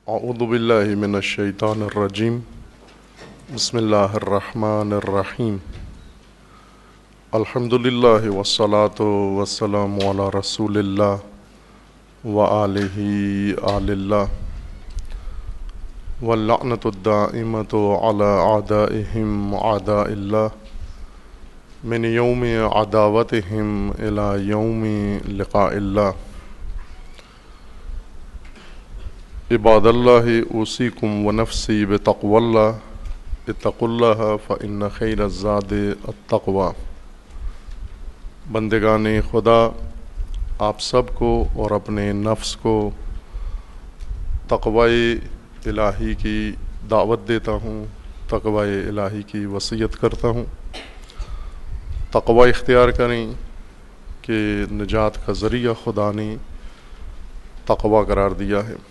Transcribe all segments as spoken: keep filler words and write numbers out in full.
اعوذ باللہ من الشیطان الرجیم بسم اللہ الرحمن الرحیم الحمد للہ والصلاة والسلام علی رسول اللہ وآلہ آل اللہ واللعنۃ الدائمۃ علی اعدائہم اعداء اللہ من یوم عداوتہم الی یوم لقاء اللہ. عباد اللہ اوصیکم ونفسی بتقوی اللہ اتقوا اللہ فإن خیر الزاد التقوی. بندگان خدا، آپ سب کو اور اپنے نفس کو تقوی الہی کی دعوت دیتا ہوں، تقوی الہی کی وصیت کرتا ہوں. تقوی اختیار کریں کہ نجات کا ذریعہ خدا نے تقوی قرار دیا ہے.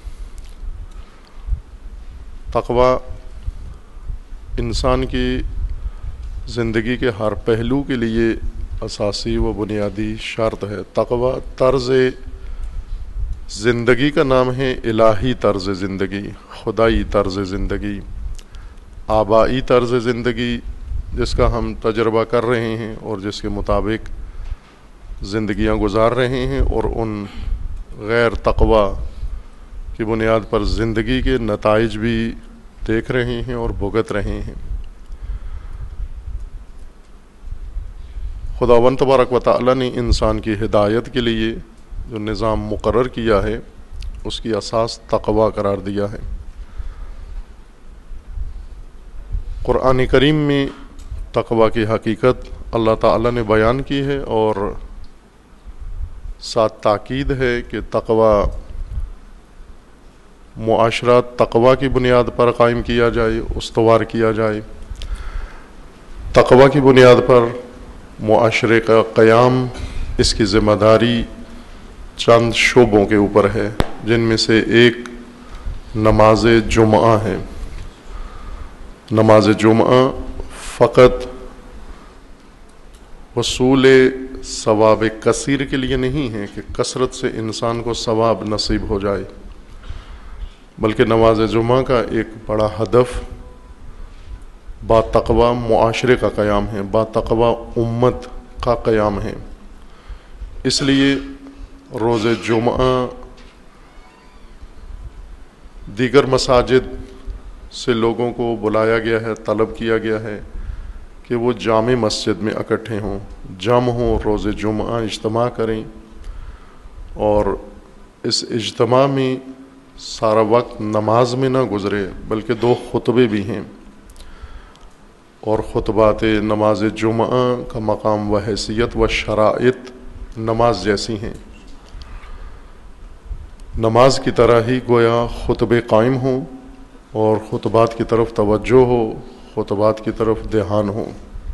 تقوی انسان کی زندگی کے ہر پہلو کے لیے اساسی و بنیادی شرط ہے. تقوی طرز زندگی کا نام ہے، الہی طرز زندگی، خدائی طرز زندگی، آبائی طرز زندگی جس کا ہم تجربہ کر رہے ہیں اور جس کے مطابق زندگیاں گزار رہے ہیں، اور ان غیر تقوی کی بنیاد پر زندگی کے نتائج بھی دیکھ رہے ہیں اور بھگت رہے ہیں. خداوند تبارک و تعالی نے انسان کی ہدایت کے لیے جو نظام مقرر کیا ہے اس کی اساس تقوی قرار دیا ہے. قرآن کریم میں تقوی کی حقیقت اللہ تعالی نے بیان کی ہے، اور ساتھ تاکید ہے کہ تقوی معاشرہ تقوی کی بنیاد پر قائم کیا جائے، استوار کیا جائے. تقوی کی بنیاد پر معاشرے کا قیام، اس کی ذمہ داری چند شعبوں کے اوپر ہے، جن میں سے ایک نماز جمعہ ہے. نماز جمعہ فقط حصول ثواب کثیر کے لیے نہیں ہے کہ کثرت سے انسان کو ثواب نصیب ہو جائے، بلکہ نماز جمعہ کا ایک بڑا ہدف با تقوی معاشرے کا قیام ہے، با تقوی امت کا قیام ہے. اس لیے روز جمعہ دیگر مساجد سے لوگوں کو بلایا گیا ہے، طلب کیا گیا ہے کہ وہ جامع مسجد میں اکٹھے ہوں، جمع ہوں، روز جمعہ اجتماع کریں، اور اس اجتماع میں سارا وقت نماز میں نہ گزرے بلکہ دو خطبے بھی ہیں، اور خطبات نماز جمعہ کا مقام و حیثیت و شرائط نماز جیسی ہیں. نماز کی طرح ہی گویا خطبے قائم ہوں، اور خطبات کی طرف توجہ ہو، خطبات کی طرف دھیان ہو.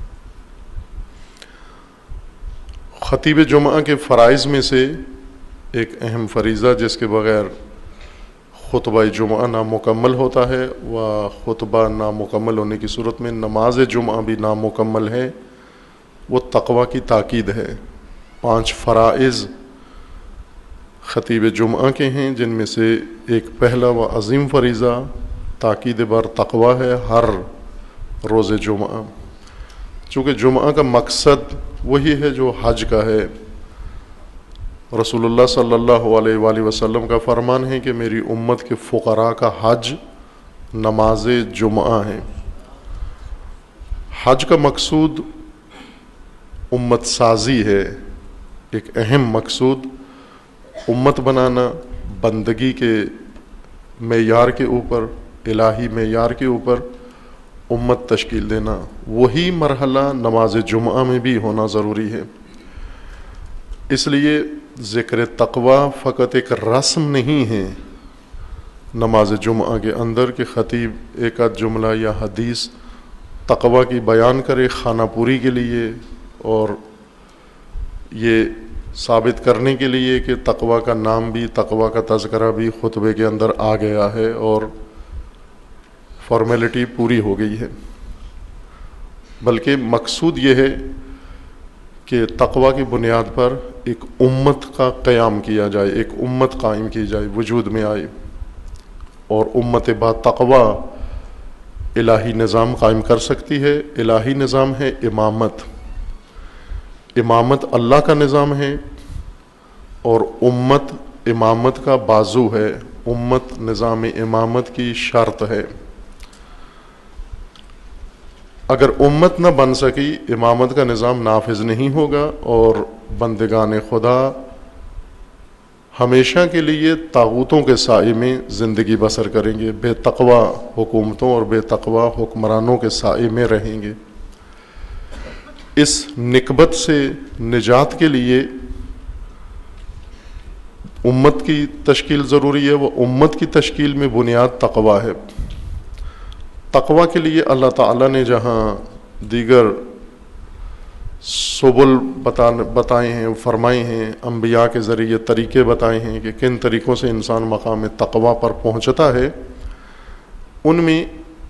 خطیب جمعہ کے فرائض میں سے ایک اہم فریضہ جس کے بغیر خطبہ جمعہ نامکمل ہوتا ہے، و خطبہ نامکمل ہونے کی صورت میں نماز جمعہ بھی نامکمل ہے، وہ تقوی کی تاکید ہے. پانچ فرائض خطیب جمعہ کے ہیں، جن میں سے ایک پہلا و عظیم فریضہ تاکید بر تقوی ہے ہر روز جمعہ. چونکہ جمعہ کا مقصد وہی ہے جو حج کا ہے. رسول اللہ صلی اللہ علیہ وآلہ وسلم کا فرمان ہے کہ میری امت کے فقراء کا حج نماز جمعہ ہے. حج کا مقصود امت سازی ہے، ایک اہم مقصود امت بنانا، بندگی کے معیار کے اوپر، الہی معیار کے اوپر امت تشکیل دینا. وہی مرحلہ نماز جمعہ میں بھی ہونا ضروری ہے. اس لیے ذکر تقوی فقط ایک رسم نہیں ہے نماز جمعہ کے اندر کہ خطیب ایک آدھ جملہ یا حدیث تقوی کی بیان کرے خانہ پوری کے لیے، اور یہ ثابت کرنے کے لیے کہ تقوی کا نام بھی، تقوی کا تذکرہ بھی خطبے کے اندر آ گیا ہے اور فارمیلٹی پوری ہو گئی ہے. بلکہ مقصود یہ ہے کہ تقوی کی بنیاد پر ایک امت کا قیام کیا جائے، ایک امت قائم کی جائے، وجود میں آئے. اور امت با تقوی الہی نظام قائم کر سکتی ہے۔ الہی نظام ہے امامت، امامت اللہ کا نظام ہے، اور امت امامت کا بازو ہے، امت نظام امامت کی شرط ہے۔ اگر امت نہ بن سکی، امامت کا نظام نافذ نہیں ہوگا، اور بندگان خدا ہمیشہ کے لیے طاغوتوں کے سائے میں زندگی بسر کریں گے، بے تقوی حکومتوں اور بے تقوی حکمرانوں کے سائے میں رہیں گے۔ اس نکبت سے نجات کے لیے امت کی تشکیل ضروری ہے، وہ امت کی تشکیل میں بنیاد تقوی ہے۔ تقوی کے لیے اللہ تعالیٰ نے جہاں دیگر سبل بتائے ہیں، فرمائے ہیں، انبیاء کے ذریعے طریقے بتائے ہیں کہ کن طریقوں سے انسان مقام تقوی پر پہنچتا ہے، ان میں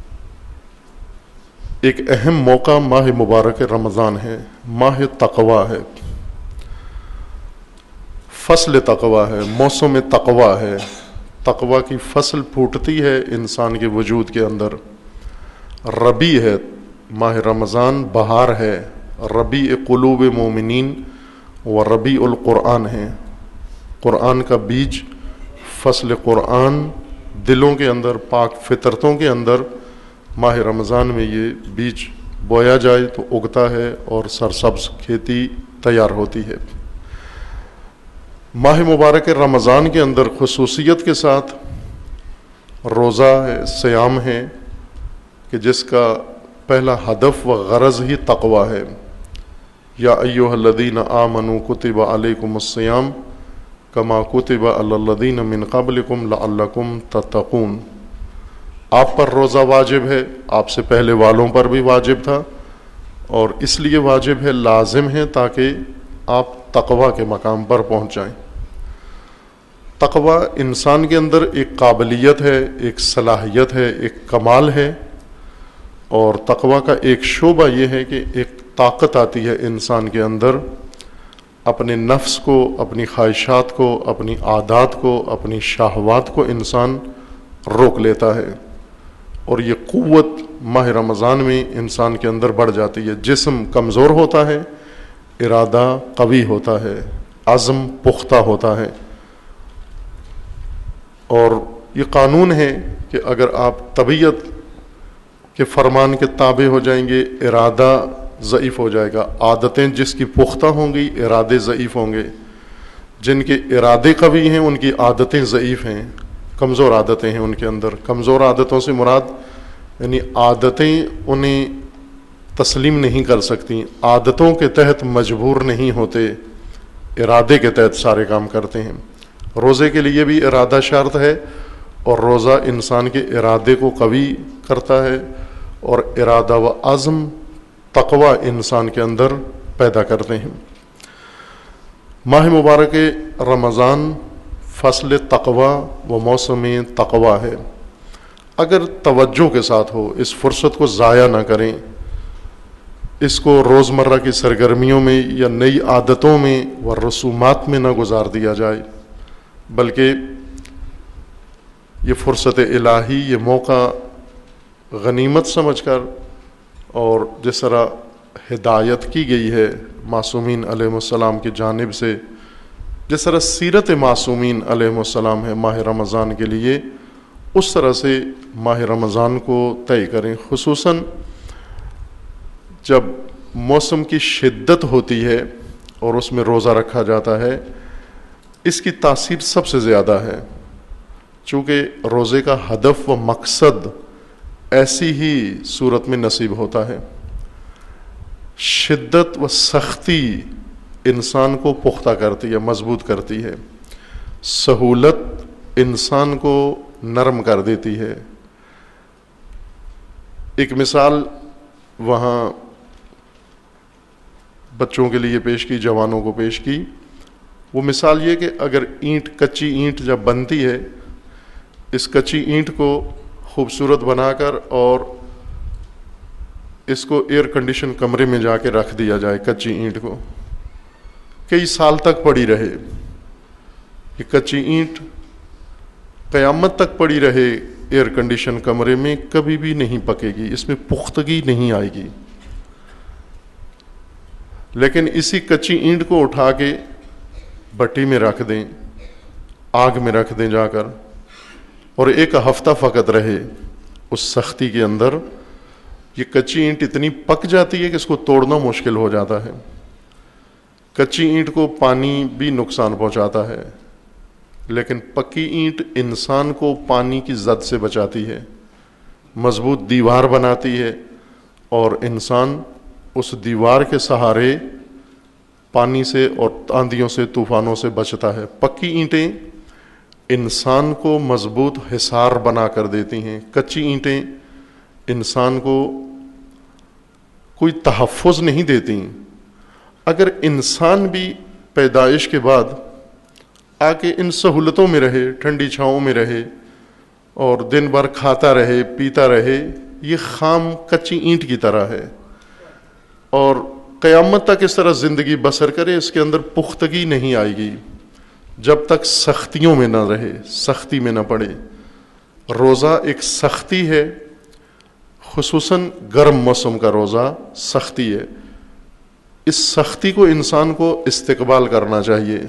ایک اہم موقع ماہ مبارک رمضان ہے، ماہ تقوی ہے، فصل تقوی ہے، موسم تقوی ہے۔ تقوی کی فصل پھوٹتی ہے انسان کے وجود کے اندر۔ ربیع ہے ماہ رمضان، بہار ہے، ربیع قلوب مومنین و ربیع القرآن ہے۔ قرآن کا بیج، فصل قرآن دلوں کے اندر، پاک فطرتوں کے اندر ماہ رمضان میں یہ بیج بویا جائے تو اگتا ہے اور سرسبز کھیتی تیار ہوتی ہے۔ ماہ مبارک رمضان کے اندر خصوصیت کے ساتھ روزہ ہے، صیام ہے، کہ جس کا پہلا ہدف و غرض ہی تقوی ہے۔ یا ایھا الذین آمنوا کتب علیکم الصیام کما کتب علی الذین من قبلکم لعلکم تتقون۔ آپ پر روزہ واجب ہے، آپ سے پہلے والوں پر بھی واجب تھا، اور اس لیے واجب ہے، لازم ہے، تاکہ آپ تقوی کے مقام پر پہنچ جائیں۔ تقوی انسان کے اندر ایک قابلیت ہے، ایک صلاحیت ہے، ایک کمال ہے، اور تقوی کا ایک شعبہ یہ ہے کہ ایک طاقت آتی ہے انسان کے اندر، اپنے نفس کو، اپنی خواہشات کو، اپنی عادات کو، اپنی شہوات کو انسان روک لیتا ہے، اور یہ قوت ماہ رمضان میں انسان کے اندر بڑھ جاتی ہے۔ جسم کمزور ہوتا ہے، ارادہ قوی ہوتا ہے، عزم پختہ ہوتا ہے، اور یہ قانون ہے کہ اگر آپ طبیعت کے فرمان کے تابع ہو جائیں گے، ارادہ ضعیف ہو جائے گا۔ عادتیں جس کی پختہ ہوں گی، ارادے ضعیف ہوں گے۔ جن کے ارادے قوی ہیں ان کی عادتیں ضعیف ہیں، کمزور عادتیں ہیں ان کے اندر۔ کمزور عادتوں سے مراد یعنی عادتیں انہیں تسلیم نہیں کر سکتی، عادتوں کے تحت مجبور نہیں ہوتے، ارادے کے تحت سارے کام کرتے ہیں۔ روزے کے لیے بھی ارادہ شرط ہے، اور روزہ انسان کے ارادے کو قوی کرتا ہے، اور ارادہ و عزم تقوی انسان کے اندر پیدا کرتے ہیں۔ ماہ مبارک رمضان فصل تقوی و موسم تقوی ہے۔ اگر توجہ کے ساتھ ہو، اس فرصت کو ضائع نہ کریں، اس کو روزمرہ کی سرگرمیوں میں یا نئی عادتوں میں و رسومات میں نہ گزار دیا جائے، بلکہ یہ فرصت الہی، یہ موقع غنیمت سمجھ کر، اور جس طرح ہدایت کی گئی ہے معصومین علیہ السلام کی جانب سے، جس طرح سیرت معصومین علیہ السلام ہے ماہ رمضان کے لیے، اس طرح سے ماہ رمضان کو طے کریں۔ خصوصاً جب موسم کی شدت ہوتی ہے اور اس میں روزہ رکھا جاتا ہے، اس کی تاثیر سب سے زیادہ ہے، چونکہ روزے کا ہدف و مقصد ایسی ہی صورت میں نصیب ہوتا ہے۔ شدت و سختی انسان کو پختہ کرتی ہے، مضبوط کرتی ہے، سہولت انسان کو نرم کر دیتی ہے۔ ایک مثال وہاں بچوں کے لیے پیش کی، جوانوں کو پیش کی، وہ مثال یہ کہ اگر اینٹ، کچی اینٹ جب بنتی ہے، اس کچی اینٹ کو خوبصورت بنا کر اور اس کو ایئر کنڈیشن کمرے میں جا کے رکھ دیا جائے، کچی اینٹ کو کئی سال تک پڑی رہے، یہ کچی اینٹ قیامت تک پڑی رہے ایئر کنڈیشن کمرے میں کبھی بھی نہیں پکے گی، اس میں پختگی نہیں آئے گی۔ لیکن اسی کچی اینٹ کو اٹھا کے بٹی میں رکھ دیں، آگ میں رکھ دیں جا کر، اور ایک ہفتہ فقط رہے اس سختی کے اندر، یہ کچی اینٹ اتنی پک جاتی ہے کہ اس کو توڑنا مشکل ہو جاتا ہے۔ کچی اینٹ کو پانی بھی نقصان پہنچاتا ہے، لیکن پکی اینٹ انسان کو پانی کی زد سے بچاتی ہے، مضبوط دیوار بناتی ہے، اور انسان اس دیوار کے سہارے پانی سے اور آندھیوں سے، طوفانوں سے بچتا ہے۔ پکی اینٹیں انسان کو مضبوط حصار بنا کر دیتی ہیں، کچی اینٹیں انسان کو کوئی تحفظ نہیں دیتی۔ اگر انسان بھی پیدائش کے بعد آ کے ان سہولتوں میں رہے، ٹھنڈی چھاؤں میں رہے اور دن بھر کھاتا رہے پیتا رہے، یہ خام کچی اینٹ کی طرح ہے، اور قیامت تک اس طرح زندگی بسر کرے، اس کے اندر پختگی نہیں آئے گی جب تک سختیوں میں نہ رہے، سختی میں نہ پڑے۔ روزہ ایک سختی ہے، خصوصاً گرم موسم کا روزہ سختی ہے۔ اس سختی کو انسان کو استقبال کرنا چاہیے،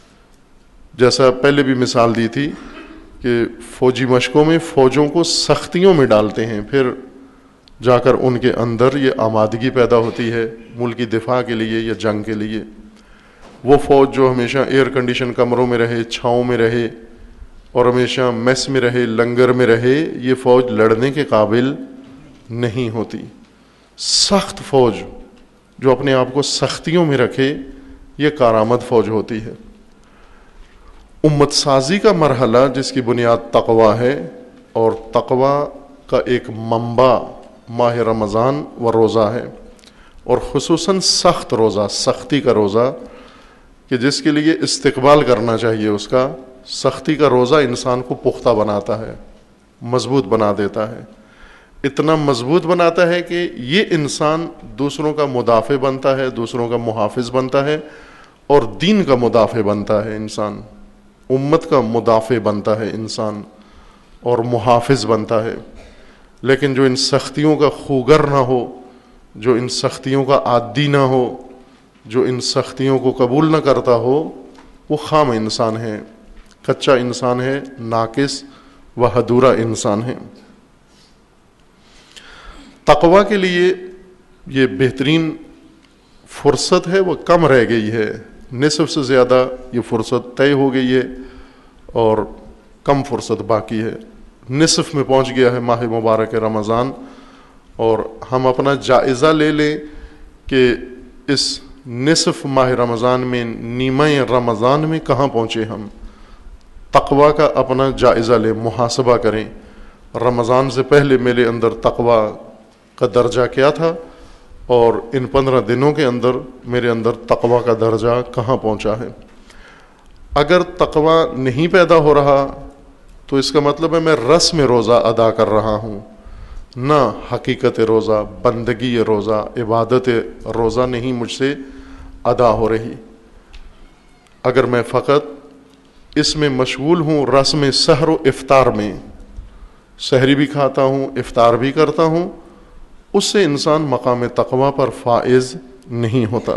جیسا پہلے بھی مثال دی تھی کہ فوجی مشقوں میں فوجوں کو سختیوں میں ڈالتے ہیں، پھر جا کر ان کے اندر یہ آمادگی پیدا ہوتی ہے ملک کی دفاع کے لیے یا جنگ کے لیے۔ وہ فوج جو ہمیشہ ایئر کنڈیشن کمروں میں رہے، چھاؤں میں رہے اور ہمیشہ میس میں رہے، لنگر میں رہے، یہ فوج لڑنے کے قابل نہیں ہوتی۔ سخت فوج جو اپنے آپ کو سختیوں میں رکھے، یہ کارآمد فوج ہوتی ہے۔ امت سازی کا مرحلہ جس کی بنیاد تقویٰ ہے، اور تقویٰ کا ایک منبع ماہ رمضان و روزہ ہے، اور خصوصاً سخت روزہ، سختی کا روزہ کہ جس کے لیے استقبال کرنا چاہیے اس کا۔ سختی کا روزہ انسان کو پختہ بناتا ہے، مضبوط بنا دیتا ہے، اتنا مضبوط بناتا ہے کہ یہ انسان دوسروں کا مدافع بنتا ہے، دوسروں کا محافظ بنتا ہے، اور دین کا مدافع بنتا ہے انسان، امت کا مدافع بنتا ہے انسان اور محافظ بنتا ہے۔ لیکن جو ان سختیوں کا خوگر نہ ہو، جو ان سختیوں کا عادی نہ ہو، جو ان سختیوں کو قبول نہ کرتا ہو، وہ خام انسان ہے، کچا انسان ہے، ناقص و ادھورا انسان ہے۔ تقویٰ کے لیے یہ بہترین فرصت ہے، وہ کم رہ گئی ہے، نصف سے زیادہ یہ فرصت طے ہو گئی ہے اور کم فرصت باقی ہے۔ نصف میں پہنچ گیا ہے ماہ مبارک رمضان، اور ہم اپنا جائزہ لے لیں کہ اس نصف ماہ رمضان میں، نیمہ رمضان میں کہاں پہنچے ہم۔ تقویٰ کا اپنا جائزہ لیں، محاسبہ کریں، رمضان سے پہلے میرے اندر تقویٰ کا درجہ کیا تھا، اور ان پندرہ دنوں کے اندر میرے اندر تقویٰ کا درجہ کہاں پہنچا ہے۔ اگر تقویٰ نہیں پیدا ہو رہا تو اس کا مطلب ہے میں رسم روزہ ادا کر رہا ہوں، نہ حقیقت روزہ، بندگی روزہ، عبادت روزہ نہیں مجھ سے ادا ہو رہی۔ اگر میں فقط اس میں مشغول ہوں، رسم سحر و افطار میں، سحری بھی کھاتا ہوں، افطار بھی کرتا ہوں، اس سے انسان مقام تقویٰ پر فائز نہیں ہوتا۔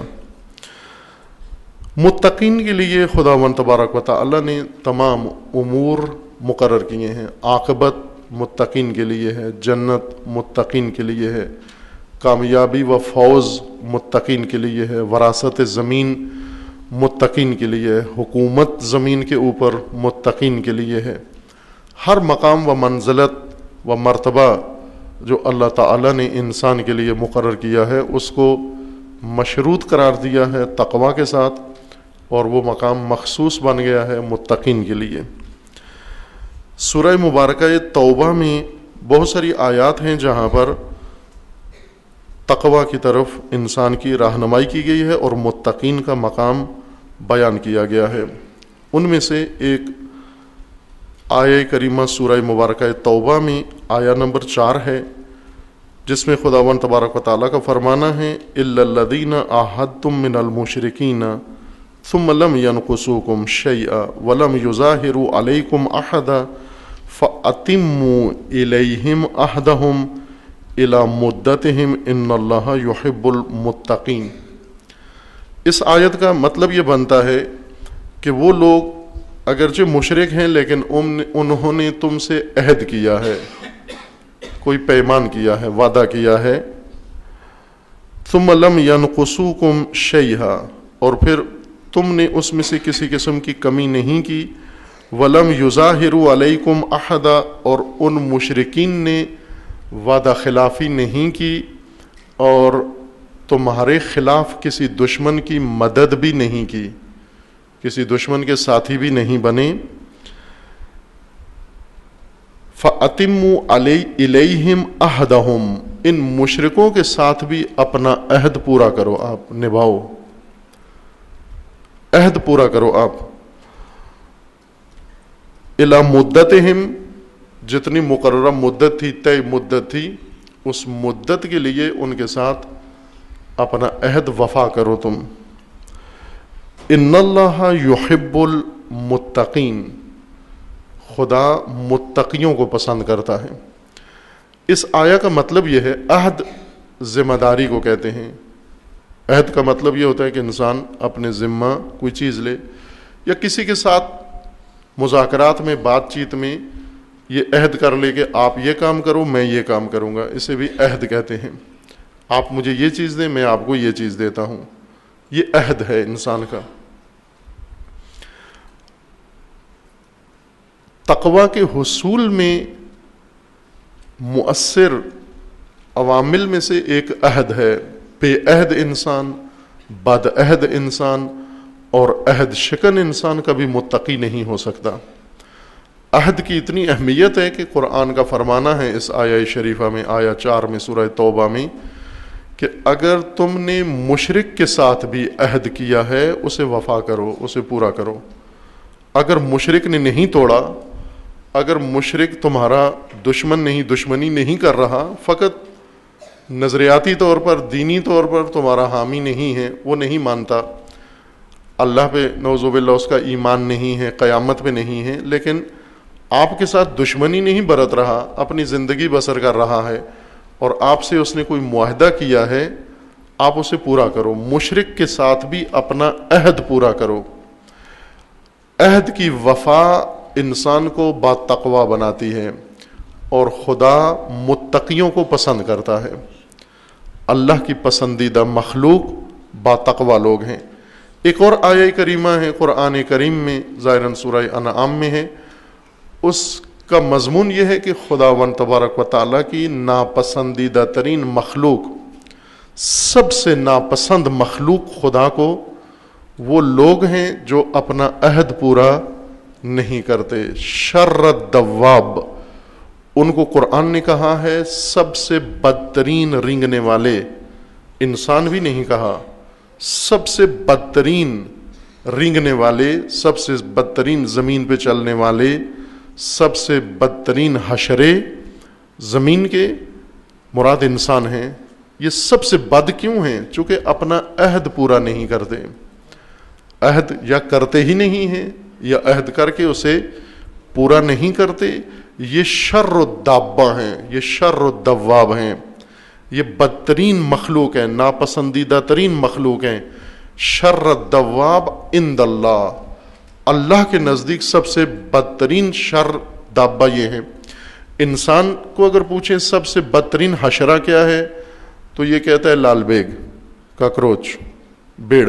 متقین کے لیے خداوند تبارک و تعالی نے تمام امور مقرر کیے ہیں۔ عاقبت متقین کے لیے ہے، جنت متقین کے لیے ہے، کامیابی و فوز متقین کے لیے ہے، وراثت زمین متقین کے لیے ہے، حکومت زمین کے اوپر متقین کے لیے ہے۔ ہر مقام و منزلت و مرتبہ جو اللہ تعالی نے انسان کے لیے مقرر کیا ہے، اس کو مشروط قرار دیا ہے تقویٰ کے ساتھ، اور وہ مقام مخصوص بن گیا ہے متقین کے لیے۔ سورہ مبارکہ توبہ میں بہت ساری آیات ہیں جہاں پر تقویٰ کی طرف انسان کی رہنمائی کی گئی ہے اور متقین کا مقام بیان کیا گیا ہے۔ ان میں سے ایک آیہ کریمہ سورہ مبارکہ توبہ میں آیہ نمبر چار ہے، جس میں خداوند تبارک و تعالیٰ کا فرمانا ہے اِلَّا الَّذِينَ عَاهَدتُّم مِّنَ الْمُشْرِكِينَ ثُمَّ لَمْ يَنْقُصُوكُمْ شَيْئًا وَلَمْ يُظَاهِرُوا عَلَيْكُمْ أَحَدًا فَأَتِمُّوا إِلَيْهِمْ عَهْدَهُمْ إِلَى مُدَّتِهِمْ إِنَّ اللَّهَ يُحِبُّ الْمُتَّقِينَ۔ اس آیت کا مطلب یہ بنتا ہے کہ وہ لوگ اگرچہ مشرک ہیں لیکن انہوں نے تم سے عہد کیا ہے، کوئی پیمان کیا ہے، وعدہ کیا ہے، ثم لم ينقصوكم شيئا، اور پھر تم نے اس میں سے کسی قسم کی کمی نہیں کی، ولم يظاہروا علیکم احدا، اور ان مشرکین نے وعدہ خلافی نہیں کی اور تمہارے خلاف کسی دشمن کی مدد بھی نہیں کی، کسی دشمن کے ساتھی بھی نہیں بنے۔ فَأَتِمُّوا إِلَيْهِمْ عَهْدَهُمْ، ان مشرکوں کے ساتھ بھی اپنا عہد پورا کرو، آپ نبھاؤ، عہد پورا کرو آپ۔ إِلَى مُدَّتِهِمْ، جتنی مقررہ مدت تھی، طے مدت تھی، اس مدت کے لیے ان کے ساتھ اپنا عہد وفا کرو تم۔ ان اللہ یحب المتقین، خدا متقیوں کو پسند کرتا ہے۔ اس آیا کا مطلب یہ ہے، عہد ذمہ داری کو کہتے ہیں۔ عہد کا مطلب یہ ہوتا ہے کہ انسان اپنے ذمہ کوئی چیز لے، یا کسی کے ساتھ مذاکرات میں، بات چیت میں یہ عہد کر لے کہ آپ یہ کام کرو، میں یہ کام کروں گا، اسے بھی عہد کہتے ہیں۔ آپ مجھے یہ چیز دیں، میں آپ کو یہ چیز دیتا ہوں، یہ عہد ہے انسان کا۔ تقوی کے حصول میں مؤثر عوامل میں سے ایک عہد ہے۔ بے عہد انسان، بد عہد انسان اور عہد شکن انسان کبھی متقی نہیں ہو سکتا۔ عہد کی اتنی اہمیت ہے کہ قرآن کا فرمانا ہے اس آیہ شریفہ میں، آیہ چار میں سورہ توبہ میں، کہ اگر تم نے مشرک کے ساتھ بھی عہد کیا ہے اسے وفا کرو، اسے پورا کرو۔ اگر مشرک نے نہیں توڑا، اگر مشرک تمہارا دشمن نہیں، دشمنی نہیں کر رہا، فقط نظریاتی طور پر، دینی طور پر تمہارا حامی نہیں ہے، وہ نہیں مانتا، اللہ پہ نعوذ باللہ اس کا ایمان نہیں ہے، قیامت پہ نہیں ہے، لیکن آپ کے ساتھ دشمنی نہیں برت رہا، اپنی زندگی بسر کر رہا ہے، اور آپ سے اس نے کوئی معاہدہ کیا ہے، آپ اسے پورا کرو۔ مشرک کے ساتھ بھی اپنا عہد پورا کرو۔ عہد کی وفا انسان کو با تقوی بناتی ہے، اور خدا متقیوں کو پسند کرتا ہے۔ اللہ کی پسندیدہ مخلوق با تقوی لوگ ہیں۔ ایک اور آیہ کریمہ ہے قرآن کریم میں، ظاہراً سورہ انعام میں ہے، اس کا مضمون یہ ہے کہ خداوند تبارک و تعالیٰ کی ناپسندیدہ ترین مخلوق، سب سے ناپسند مخلوق خدا کو وہ لوگ ہیں جو اپنا عہد پورا نہیں کرتے۔ شر الدواب، ان کو قرآن نے کہا ہے سب سے بدترین رینگنے والے، انسان بھی نہیں کہا، سب سے بدترین رینگنے والے، سب سے بدترین زمین پہ چلنے والے، سب سے بدترین حشرے زمین کے مراد انسان ہیں۔ یہ سب سے بد کیوں ہیں؟ چونکہ اپنا عہد پورا نہیں کرتے۔ عہد یا کرتے ہی نہیں ہیں، یا عہد کر کے اسے پورا نہیں کرتے۔ یہ شر الدابہ ہیں، یہ شر الدواب ہیں، یہ بدترین مخلوق ہیں، ناپسندیدہ ترین مخلوق ہیں۔ شر الدواب عند اللہ، اللہ کے نزدیک سب سے بدترین شر دابہ یہ ہے۔ انسان کو اگر پوچھیں سب سے بدترین حشرہ کیا ہے تو یہ کہتا ہے لال بیگ، کاکروچ، بڑ،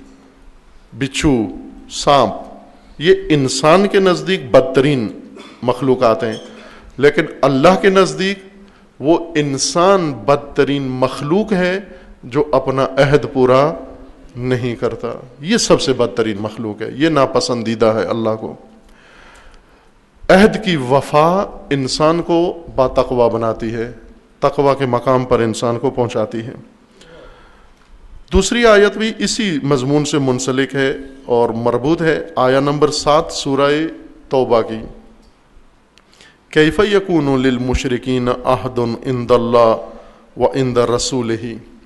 بچھو، سانپ، یہ انسان کے نزدیک بدترین مخلوقات ہیں، لیکن اللہ کے نزدیک وہ انسان بدترین مخلوق ہے جو اپنا عہد پورا نہیں کرتا۔ یہ سب سے بدترین مخلوق ہے، یہ ناپسندیدہ ہے اللہ کو۔ عہد کی وفا انسان کو با تقوی بناتی ہے، تقوی کے مقام پر انسان کو پہنچاتی ہے۔ دوسری آیت بھی اسی مضمون سے منسلک ہے اور مربوط ہے، آیہ نمبر سات سورہ توبہ کی۔ کیف یکون للمشرکین عہد عند اللہ وعند رسولہ،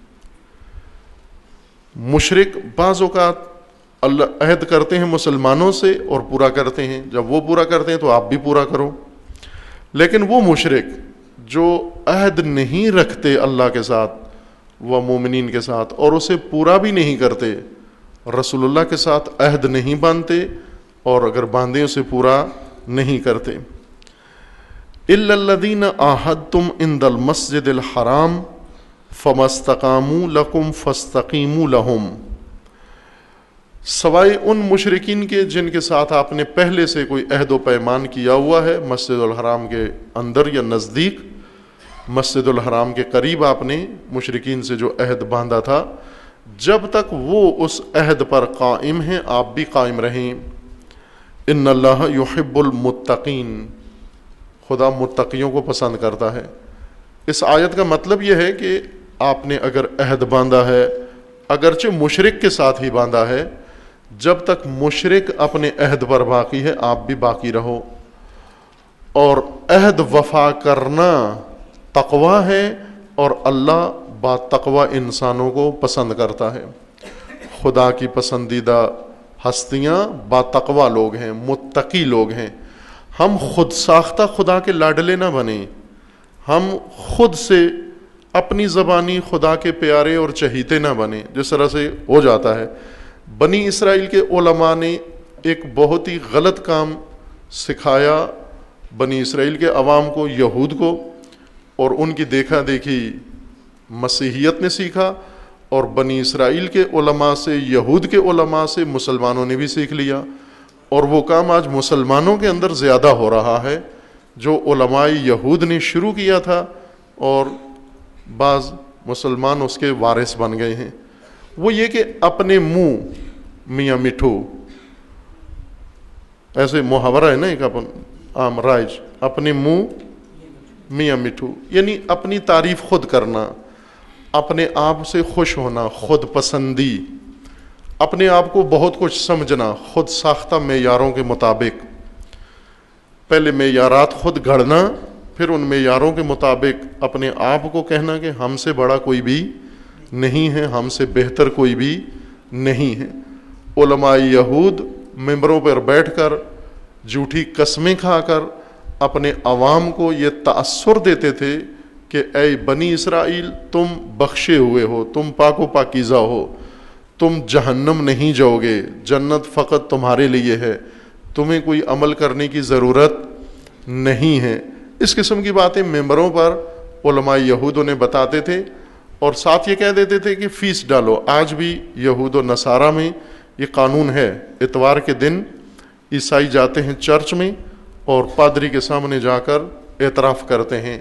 مشرک بعض اوقات اللہ عہد کرتے ہیں مسلمانوں سے اور پورا کرتے ہیں، جب وہ پورا کرتے ہیں تو آپ بھی پورا کرو۔ لیکن وہ مشرک جو عہد نہیں رکھتے اللہ کے ساتھ و مومنین کے ساتھ اور اسے پورا بھی نہیں کرتے، رسول اللہ کے ساتھ عہد نہیں باندھتے اور اگر باندھیں اسے پورا نہیں کرتے. الا الذین عاہدتم عند المسجد الحرام فما استقاموا لکم فاستقیموا لہم، سوائے ان مشرکین کے جن کے ساتھ آپ نے پہلے سے کوئی عہد و پیمان کیا ہوا ہے مسجد الحرام کے اندر یا نزدیک، مسجد الحرام کے قریب آپ نے مشرکین سے جو عہد باندھا تھا، جب تک وہ اس عہد پر قائم ہیں آپ بھی قائم رہیں. ان اللہ یحب المتقین، خدا متقیوں کو پسند کرتا ہے. اس آیت کا مطلب یہ ہے کہ آپ نے اگر عہد باندھا ہے، اگرچہ مشرک کے ساتھ ہی باندھا ہے، جب تک مشرک اپنے عہد پر باقی ہے آپ بھی باقی رہو. اور عہد وفا کرنا تقوی ہے اور اللہ با تقوی انسانوں کو پسند کرتا ہے. خدا کی پسندیدہ ہستیاں با تقوی لوگ ہیں، متقی لوگ ہیں. ہم خود ساختہ خدا کے لاڈلے نہ بنیں، ہم خود سے اپنی زبانی خدا کے پیارے اور چہیتے نہ بنیں جس طرح سے ہو جاتا ہے. بنی اسرائیل کے علماء نے ایک بہت ہی غلط کام سکھایا بنی اسرائیل کے عوام کو، یہود کو، اور ان کی دیکھا دیکھی مسیحیت نے سیکھا، اور بنی اسرائیل کے علماء سے، یہود کے علماء سے مسلمانوں نے بھی سیکھ لیا. اور وہ کام آج مسلمانوں کے اندر زیادہ ہو رہا ہے جو علماء یہود نے شروع کیا تھا اور بعض مسلمان اس کے وارث بن گئے ہیں. وہ یہ کہ اپنے منہ میاں مٹھو، ایسے محاورہ ہے نا ایک اپن عام رائج، اپنے منہ میاں مٹھو، یعنی اپنی تعریف خود کرنا، اپنے آپ سے خوش ہونا، خود پسندی، اپنے آپ کو بہت کچھ سمجھنا، خود ساختہ معیاروں کے مطابق. پہلے معیارات خود گھڑنا، پھر ان معیاروں کے مطابق اپنے آپ کو کہنا کہ ہم سے بڑا کوئی بھی نہیں ہے، ہم سے بہتر کوئی بھی نہیں ہے. علماء یہود ممبروں پر بیٹھ کر جھوٹی قسمیں کھا کر اپنے عوام کو یہ تأثر دیتے تھے کہ اے بنی اسرائیل تم بخشے ہوئے ہو، تم پاک و پاکیزہ ہو، تم جہنم نہیں جاؤ گے، جنت فقط تمہارے لیے ہے، تمہیں کوئی عمل کرنے کی ضرورت نہیں ہے. اس قسم کی باتیں ممبروں پر علماء یہود انہیں بتاتے تھے اور ساتھ یہ کہہ دیتے تھے کہ فیس ڈالو. آج بھی یہود و نصارہ میں یہ قانون ہے، اتوار کے دن عیسائی جاتے ہیں چرچ میں اور پادری کے سامنے جا کر اعتراف کرتے ہیں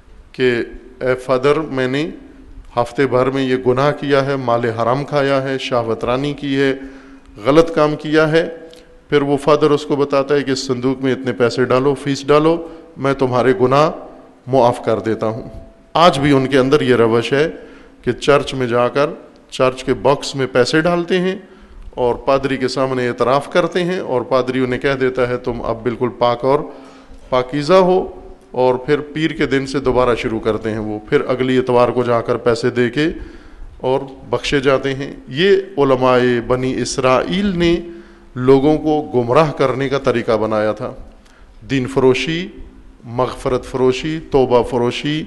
کہ اے فادر میں نے ہفتے بھر میں یہ گناہ کیا ہے، مال حرام کھایا ہے، شہوت رانی کی ہے، غلط کام کیا ہے. پھر وہ فادر اس کو بتاتا ہے کہ اس صندوق میں اتنے پیسے ڈالو، فیس ڈالو، میں تمہارے گناہ معاف کر دیتا ہوں. آج بھی ان کے اندر یہ روش ہے کہ چرچ میں جا کر چرچ کے باکس میں پیسے ڈالتے ہیں اور پادری کے سامنے اعتراف کرتے ہیں اور پادری انہیں کہہ دیتا ہے تم اب بالکل پاک اور پاکیزہ ہو، اور پھر پیر کے دن سے دوبارہ شروع کرتے ہیں وہ، پھر اگلی اتوار کو جا کر پیسے دے کے اور بخشے جاتے ہیں. یہ علماء بنی اسرائیل نے لوگوں کو گمراہ کرنے کا طریقہ بنایا تھا. دین فروشی، مغفرت فروشی، توبہ فروشی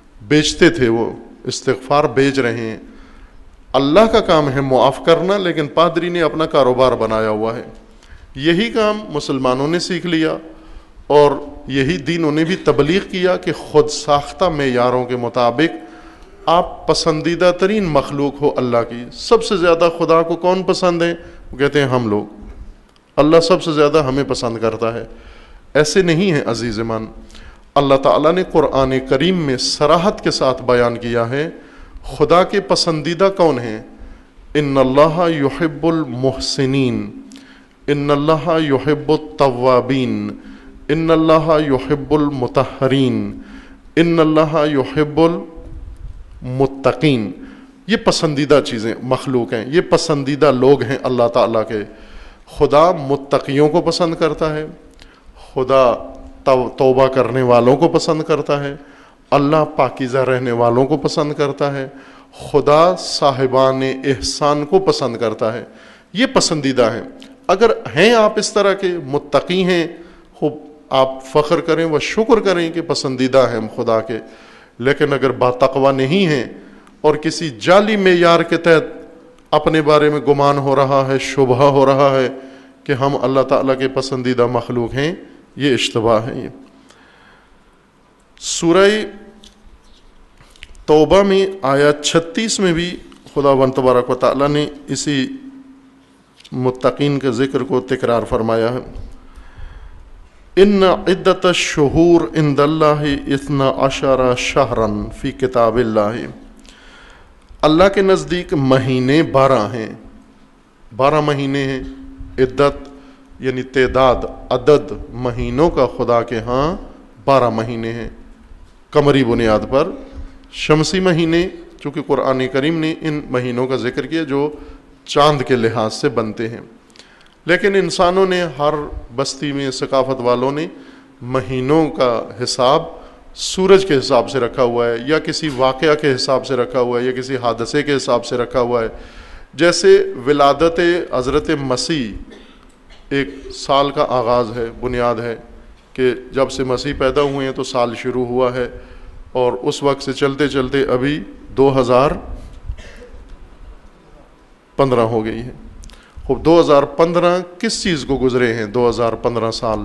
بیچتے تھے، وہ استغفار بیچ رہے ہیں. اللہ کا کام ہے معاف کرنا، لیکن پادری نے اپنا کاروبار بنایا ہوا ہے. یہی کام مسلمانوں نے سیکھ لیا اور یہی دین انہیں بھی تبلیغ کیا کہ خود ساختہ معیاروں کے مطابق آپ پسندیدہ ترین مخلوق ہو اللہ کی. سب سے زیادہ خدا کو کون پسند ہے؟ وہ کہتے ہیں ہم لوگ. اللہ سب سے زیادہ ہمیں پسند کرتا ہے. ایسے نہیں ہے عزیز من. اللہ تعالیٰ نے قرآن کریم میں صراحت کے ساتھ بیان کیا ہے خدا کے پسندیدہ کون ہیں. ان اللہ یحب المحسنین، ان اللہ یحب التوابین، ان اللہ یحب المطہرین، ان اللہ یحب المتقین. یہ پسندیدہ چیزیں مخلوق ہیں، یہ پسندیدہ لوگ ہیں اللہ تعالیٰ کے. خدا متقیوں کو پسند کرتا ہے، خدا توبہ کرنے والوں کو پسند کرتا ہے، اللہ پاکیزہ رہنے والوں کو پسند کرتا ہے، خدا صاحبان احسان کو پسند کرتا ہے. یہ پسندیدہ ہیں. اگر ہیں آپ اس طرح کے متقی ہیں، خوب آپ فخر کریں و شکر کریں کہ پسندیدہ ہیں ہم خدا کے، لیکن اگر باتقوا نہیں ہیں اور کسی جعلی معیار کے تحت اپنے بارے میں گمان ہو رہا ہے، شبہ ہو رہا ہے کہ ہم اللہ تعالیٰ کے پسندیدہ مخلوق ہیں، یہ اشتباہ ہے۔ یہ سورہ توبہ میں آیت چھتیس میں بھی خداوند تبارک و تعالیٰ نے اسی متقین کے ذکر کو تکرار فرمایا ہے۔ ان عدت الشہور عند اللہ اثنا عشر شہرا فی کتاب اللہ، اللہ کے نزدیک مہینے بارہ ہیں، بارہ مہینے ہیں۔ عدت یعنی تعداد، عدد مہینوں کا خدا کے ہاں بارہ مہینے ہیں قمری بنیاد پر۔ شمسی مہینے چونکہ قرآن کریم نے ان مہینوں کا ذکر کیا جو چاند کے لحاظ سے بنتے ہیں، لیکن انسانوں نے، ہر بستی میں ثقافت والوں نے مہینوں کا حساب سورج کے حساب سے رکھا ہوا ہے، یا کسی واقعہ کے حساب سے رکھا ہوا ہے، یا کسی حادثے کے حساب سے رکھا ہوا ہے۔ جیسے ولادت حضرت مسیح ایک سال کا آغاز ہے، بنیاد ہے کہ جب سے مسیح پیدا ہوئے ہیں تو سال شروع ہوا ہے، اور اس وقت سے چلتے چلتے ابھی دو ہزار پندرہ ہو گئی ہے۔ خوب دو ہزار پندرہ کس چیز کو گزرے ہیں؟ دو ہزار پندرہ سال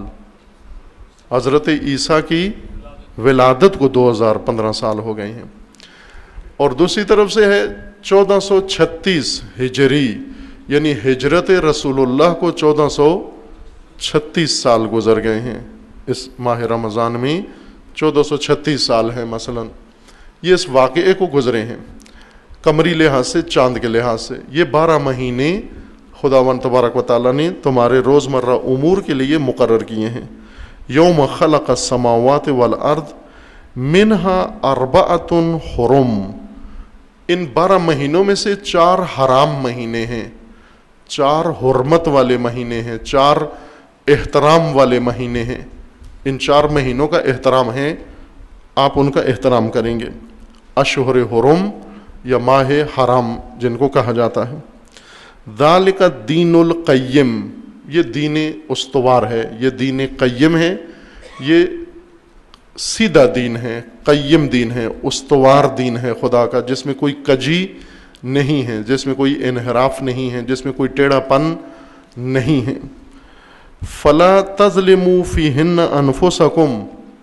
حضرت عیسیٰ کی ولادت کو دو ہزار پندرہ سال ہو گئے ہیں۔ اور دوسری طرف سے ہے چودہ سو چھتیس ہجری، یعنی ہجرت رسول اللہ کو چودہ سو چھتیس سال گزر گئے ہیں۔ اس ماہ رمضان میں چودہ سو چھتیس سال ہیں مثلا، یہ اس واقعے کو گزرے ہیں قمری لحاظ سے، چاند کے لحاظ سے۔ یہ بارہ مہینے خداوند تبارک و تعالیٰ نے تمہارے روزمرہ امور کے لیے مقرر کیے ہیں۔ یوم خلق السماوات والارض منہا اربعۃ حرم، ان بارہ مہینوں میں سے چار حرام مہینے ہیں، چار حرمت والے مہینے ہیں، چار احترام والے مہینے ہیں۔ ان چار مہینوں کا احترام ہے، آپ ان کا احترام کریں گے۔ اشہر حرم یا ماہ حرام جن کو کہا جاتا ہے۔ ذالک الدین القیم، یہ دین استوار ہے، یہ دین قیم ہے، یہ سیدھا دین ہے، قیم دین ہے، استوار دین ہے خدا کا، جس میں کوئی کجی نہیں ہے، جس میں کوئی انحراف نہیں ہے، جس میں کوئی ٹیڑھا پن نہیں ہے۔ فلا تظلموا فیہن انفسکم،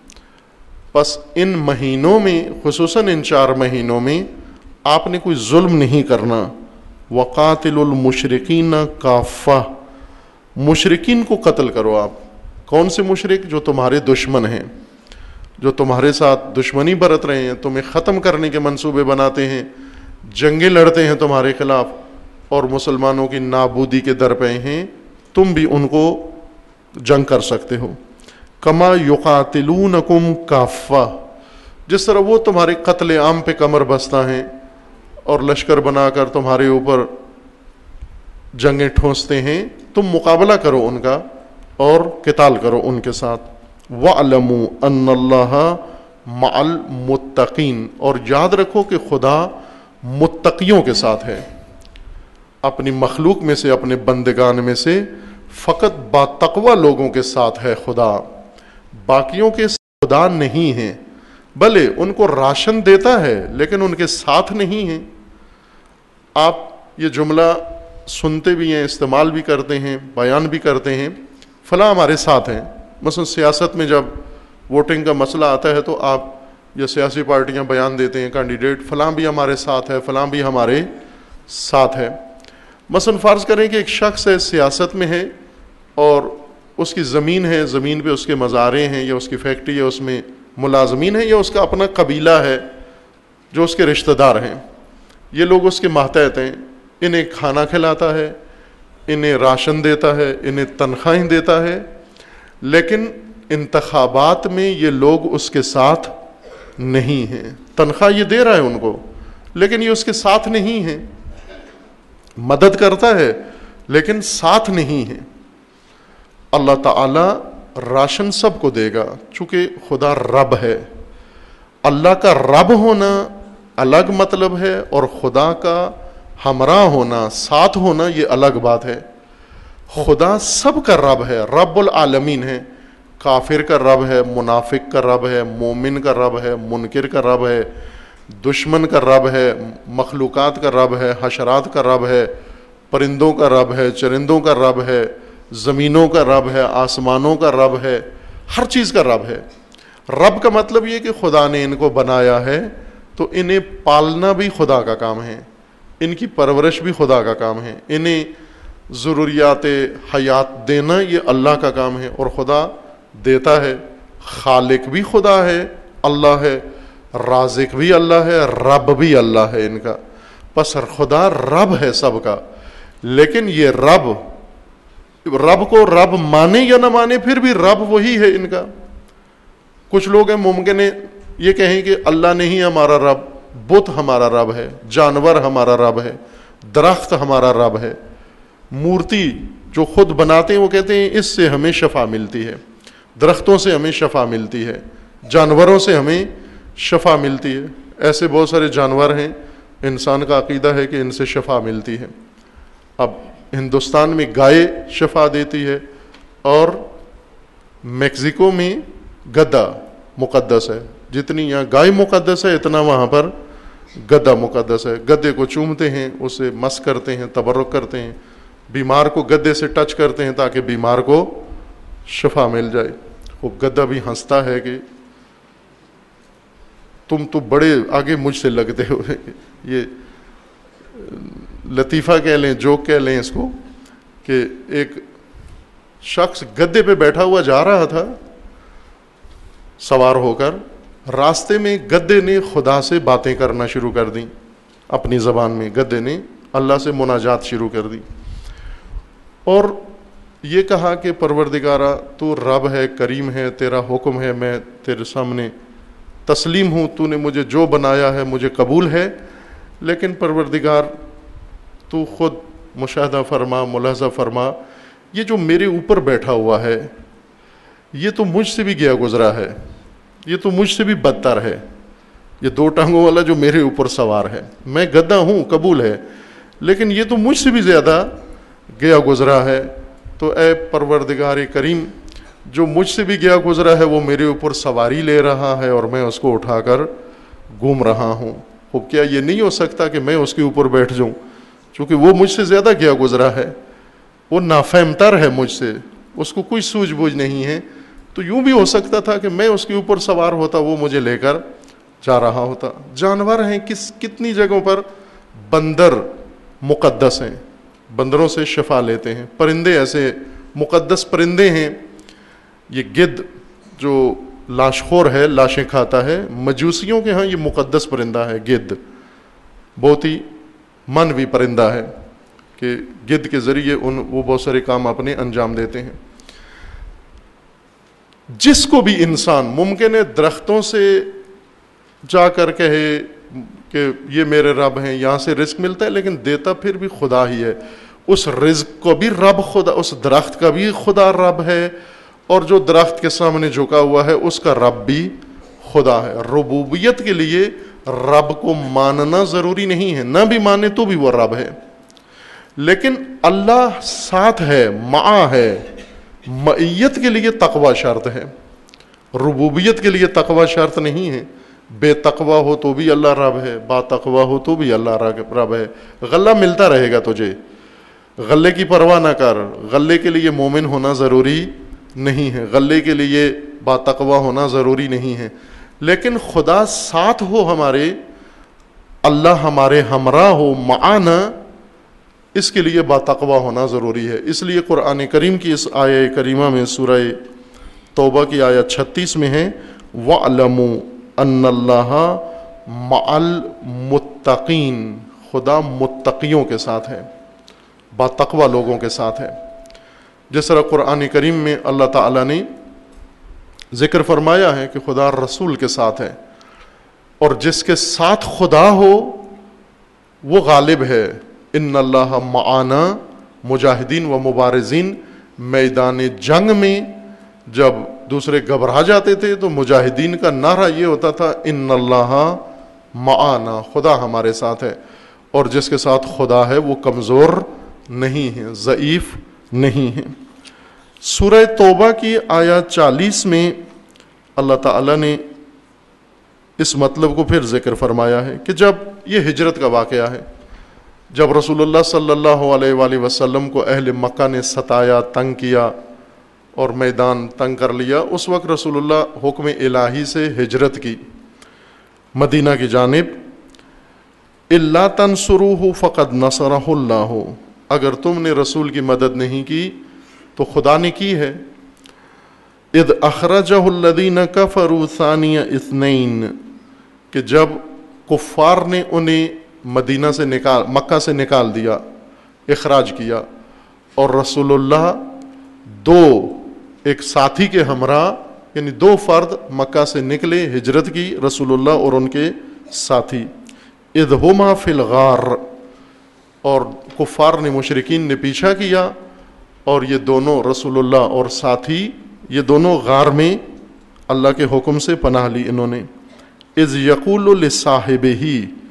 پس ان مہینوں میں، خصوصاً ان چار مہینوں میں آپ نے کوئی ظلم نہیں کرنا۔ وقاتل المشرکین کافہ، مشرکین کو قتل کرو آپ۔ کون سے مشرک؟ جو تمہارے دشمن ہیں، جو تمہارے ساتھ دشمنی برت رہے ہیں، تمہیں ختم کرنے کے منصوبے بناتے ہیں، جنگیں لڑتے ہیں تمہارے خلاف اور مسلمانوں کی نابودی کے در پہ ہیں، تم بھی ان کو جنگ کر سکتے ہو۔ کما یقاتلونکم کافہ، جس طرح وہ تمہارے قتل عام پہ کمر بستہ ہیں اور لشکر بنا کر تمہارے اوپر جنگیں ٹھونستے ہیں، تم مقابلہ کرو ان کا اور قتال کرو ان کے ساتھ۔ وَاعْلَمُوا أَنَّ اللَّهَ مَعَ الْمُتَّقِينَ، اور یاد رکھو کہ خدا متقیوں کے ساتھ ہے۔ اپنی مخلوق میں سے، اپنے بندگان میں سے فقط باتقوی لوگوں کے ساتھ ہے خدا، باقیوں کے خدا نہیں ہیں۔ بھلے ان کو راشن دیتا ہے لیکن ان کے ساتھ نہیں ہیں۔ آپ یہ جملہ سنتے بھی ہیں، استعمال بھی کرتے ہیں، بیان بھی کرتے ہیں، فلاں ہمارے ساتھ ہیں۔ مثلا سیاست میں جب ووٹنگ کا مسئلہ آتا ہے تو آپ یہ سیاسی پارٹیاں بیان دیتے ہیں، کینڈیڈیٹ فلاں بھی ہمارے ساتھ ہے، فلاں بھی ہمارے ساتھ ہے۔ مثلا فرض کریں کہ ایک شخص ہے، سیاست میں ہے اور اس کی زمین ہے، زمین پہ اس کے مزارے ہیں، یا اس کی فیکٹری ہے، اس میں ملازمین ہیں، یا اس کا اپنا قبیلہ ہے جو اس کے رشتہ دار ہیں، یہ لوگ اس کے ماتحت ہیں، انہیں کھانا کھلاتا ہے، انہیں راشن دیتا ہے، انہیں تنخواہیں دیتا ہے، لیکن انتخابات میں یہ لوگ اس کے ساتھ نہیں ہیں۔ تنخواہ یہ دے رہا ہے ان کو، لیکن یہ اس کے ساتھ نہیں ہیں، مدد کرتا ہے لیکن ساتھ نہیں ہے۔ اللہ تعالی راشن سب کو دے گا، چونکہ خدا رب ہے۔ اللہ کا رب ہونا الگ مطلب ہے، اور خدا کا ہمراہ ہونا، ساتھ ہونا، یہ الگ بات ہے۔ خدا سب کا رب ہے، رب العالمین ہے، کافر کا رب ہے، منافق کا رب ہے، مومن کا رب ہے، منکر کا رب ہے، دشمن کا رب ہے، مخلوقات کا رب ہے، حشرات کا رب ہے، پرندوں کا رب ہے، چرندوں کا رب ہے، زمینوں کا رب ہے، آسمانوں کا رب ہے، ہر چیز کا رب ہے۔ رب کا مطلب یہ کہ خدا نے ان کو بنایا ہے تو انہیں پالنا بھی خدا کا کام ہے، ان کی پرورش بھی خدا کا کام ہے، انہیں ضروریات حیات دینا یہ اللہ کا کام ہے، اور خدا دیتا ہے۔ خالق بھی خدا ہے، اللہ ہے، رازق بھی اللہ ہے، رب بھی اللہ ہے ان کا۔ پس خدا رب ہے سب کا، لیکن یہ رب رب کو رب مانے یا نہ مانے پھر بھی رب وہی ہے ان کا۔ کچھ لوگ ہیں ممکن ہے یہ کہیں کہ اللہ نہیں ہمارا رب، بت ہمارا رب ہے، جانور ہمارا رب ہے، درخت ہمارا رب ہے، مورتی جو خود بناتے ہیں وہ کہتے ہیں اس سے ہمیں شفا ملتی ہے، درختوں سے ہمیں شفا ملتی ہے، جانوروں سے ہمیں شفا ملتی ہے۔ ایسے بہت سارے جانور ہیں، انسان کا عقیدہ ہے کہ ان سے شفا ملتی ہے۔ اب ہندوستان میں گائے شفا دیتی ہے، اور میکسیکو میں گدھا مقدس ہے۔ جتنی یہاں گائے مقدس ہے اتنا وہاں پر گدھا مقدس ہے۔ گدھے کو چومتے ہیں، اسے مس کرتے ہیں، تبرک کرتے ہیں، بیمار کو گدھے سے ٹچ کرتے ہیں تاکہ بیمار کو شفا مل جائے۔ وہ گدھا بھی ہنستا ہے کہ تم تو بڑے آگے مجھ سے لگتے ہو۔ یہ لطیفہ کہہ لیں، جوک کہہ لیں اس کو، کہ ایک شخص گدھے پہ بیٹھا ہوا جا رہا تھا سوار ہو کر، راستے میں گدھے نے خدا سے باتیں کرنا شروع کر دیں اپنی زبان میں، گدھے نے اللہ سے مناجات شروع کر دی، اور یہ کہا کہ پروردگارا تو رب ہے، کریم ہے، تیرا حکم ہے، میں تیرے سامنے تسلیم ہوں، تو نے مجھے جو بنایا ہے مجھے قبول ہے، لیکن پروردگار تو خود مشاہدہ فرما، ملاحظہ فرما، یہ جو میرے اوپر بیٹھا ہوا ہے یہ تو مجھ سے بھی گیا گزرا ہے، یہ تو مجھ سے بھی بدتر ہے، یہ دو ٹانگوں والا جو میرے اوپر سوار ہے، میں گدھا ہوں قبول ہے، لیکن یہ تو مجھ سے بھی زیادہ گیا گزرا ہے، تو اے پروردگار کریم جو مجھ سے بھی گیا گزرا ہے وہ میرے اوپر سواری لے رہا ہے اور میں اس کو اٹھا کر گھوم رہا ہوں، اب کیا یہ نہیں ہو سکتا کہ میں اس کے اوپر بیٹھ جاؤں، چونکہ وہ مجھ سے زیادہ گیا گزرا ہے، وہ نافہمتر ہے مجھ سے، اس کو کوئی سوجھ بوجھ نہیں ہے، تو یوں بھی ہو سکتا تھا کہ میں اس کے اوپر سوار ہوتا، وہ مجھے لے کر جا رہا ہوتا۔ جانور ہیں، کس کتنی جگہوں پر بندر مقدس ہیں، بندروں سے شفا لیتے ہیں، پرندے ایسے مقدس پرندے ہیں، یہ گدھ جو لاش خور ہے، لاشیں کھاتا ہے، مجوسیوں کے ہاں یہ مقدس پرندہ ہے گدھ، بہت ہی منوی پرندہ ہے کہ گدھ کے ذریعے ان وہ بہت سارے کام اپنے انجام دیتے ہیں۔ جس کو بھی انسان ممکن ہے درختوں سے جا کر کہے کہ یہ میرے رب ہیں، یہاں سے رزق ملتا ہے، لیکن دیتا پھر بھی خدا ہی ہے، اس رزق کو بھی رب خدا، اس درخت کا بھی خدا رب ہے، اور جو درخت کے سامنے جھکا ہوا ہے اس کا رب بھی خدا ہے۔ ربوبیت کے لیے رب کو ماننا ضروری نہیں ہے، نہ بھی مانے تو بھی وہ رب ہے، لیکن اللہ ساتھ ہے، معا ہے، معیت کے لیے تقوی شرط ہے، ربوبیت کے لیے تقوی شرط نہیں ہے۔ بے تقوی ہو تو بھی اللہ رب ہے، با تقوی ہو تو بھی اللہ رب ہے۔ غلہ ملتا رہے گا تجھے، غلے کی پرواہ نہ کر، غلے کے لیے مومن ہونا ضروری نہیں ہے، غلے کے لیے با تقوی ہونا ضروری نہیں ہے، لیکن خدا ساتھ ہو ہمارے، اللہ ہمارے ہمراہ ہو، معانا، اس کے لیے با تقوی ہونا ضروری ہے۔ اس لیے قرآن کریم کی اس آیہ کریمہ میں سورہ توبہ کی آیت چھتیس میں ہے وَاعْلَمُوا أَنَّ اللَّهَ مَعَ الْمُتَّقِينَ، خدا متقیوں کے ساتھ ہے، با تقوی لوگوں کے ساتھ ہے۔ جس طرح قرآن کریم میں اللہ تعالیٰ نے ذکر فرمایا ہے کہ خدا رسول کے ساتھ ہے، اور جس کے ساتھ خدا ہو وہ غالب ہے۔ ان اللہ معانا، مجاہدین و مبارزین، میدان جنگ میں جب دوسرے گھبرا جاتے تھے تو مجاہدین کا نعرہ یہ ہوتا تھا ان اللہ معانا، خدا ہمارے ساتھ ہے، اور جس کے ساتھ خدا ہے وہ کمزور نہیں ہے، ضعیف نہیں ہے۔ سورہ توبہ کی آیات چالیس میں اللہ تعالیٰ نے اس مطلب کو پھر ذکر فرمایا ہے کہ جب یہ ہجرت کا واقعہ ہے، جب رسول اللہ صلی اللہ علیہ وآلہ وسلم کو اہل مکہ نے ستایا، تنگ کیا اور میدان تنگ کر لیا، اس وقت رسول اللہ حکم الہی سے ہجرت کی مدینہ کی جانب. الا تنصروہ فقد نصرہ اللہ، اگر تم نے رسول کی مدد نہیں کی تو خدا نے کی ہے. اذ اخرجہ الذین کفروا ثانی اثنین، کہ جب کفار نے انہیں مدینہ سے نکال مکہ سے نکال دیا، اخراج کیا، اور رسول اللہ دو ایک ساتھی کے ہمراہ، یعنی دو فرد مکہ سے نکلے، ہجرت کی رسول اللہ اور ان کے ساتھی. اذ ہما فی الغار، اور کفار نے مشرکین نے پیچھا کیا اور یہ دونوں رسول اللہ اور ساتھی یہ دونوں غار میں اللہ کے حکم سے پناہ لی انہوں نے. اذ یقول لصاحبہ،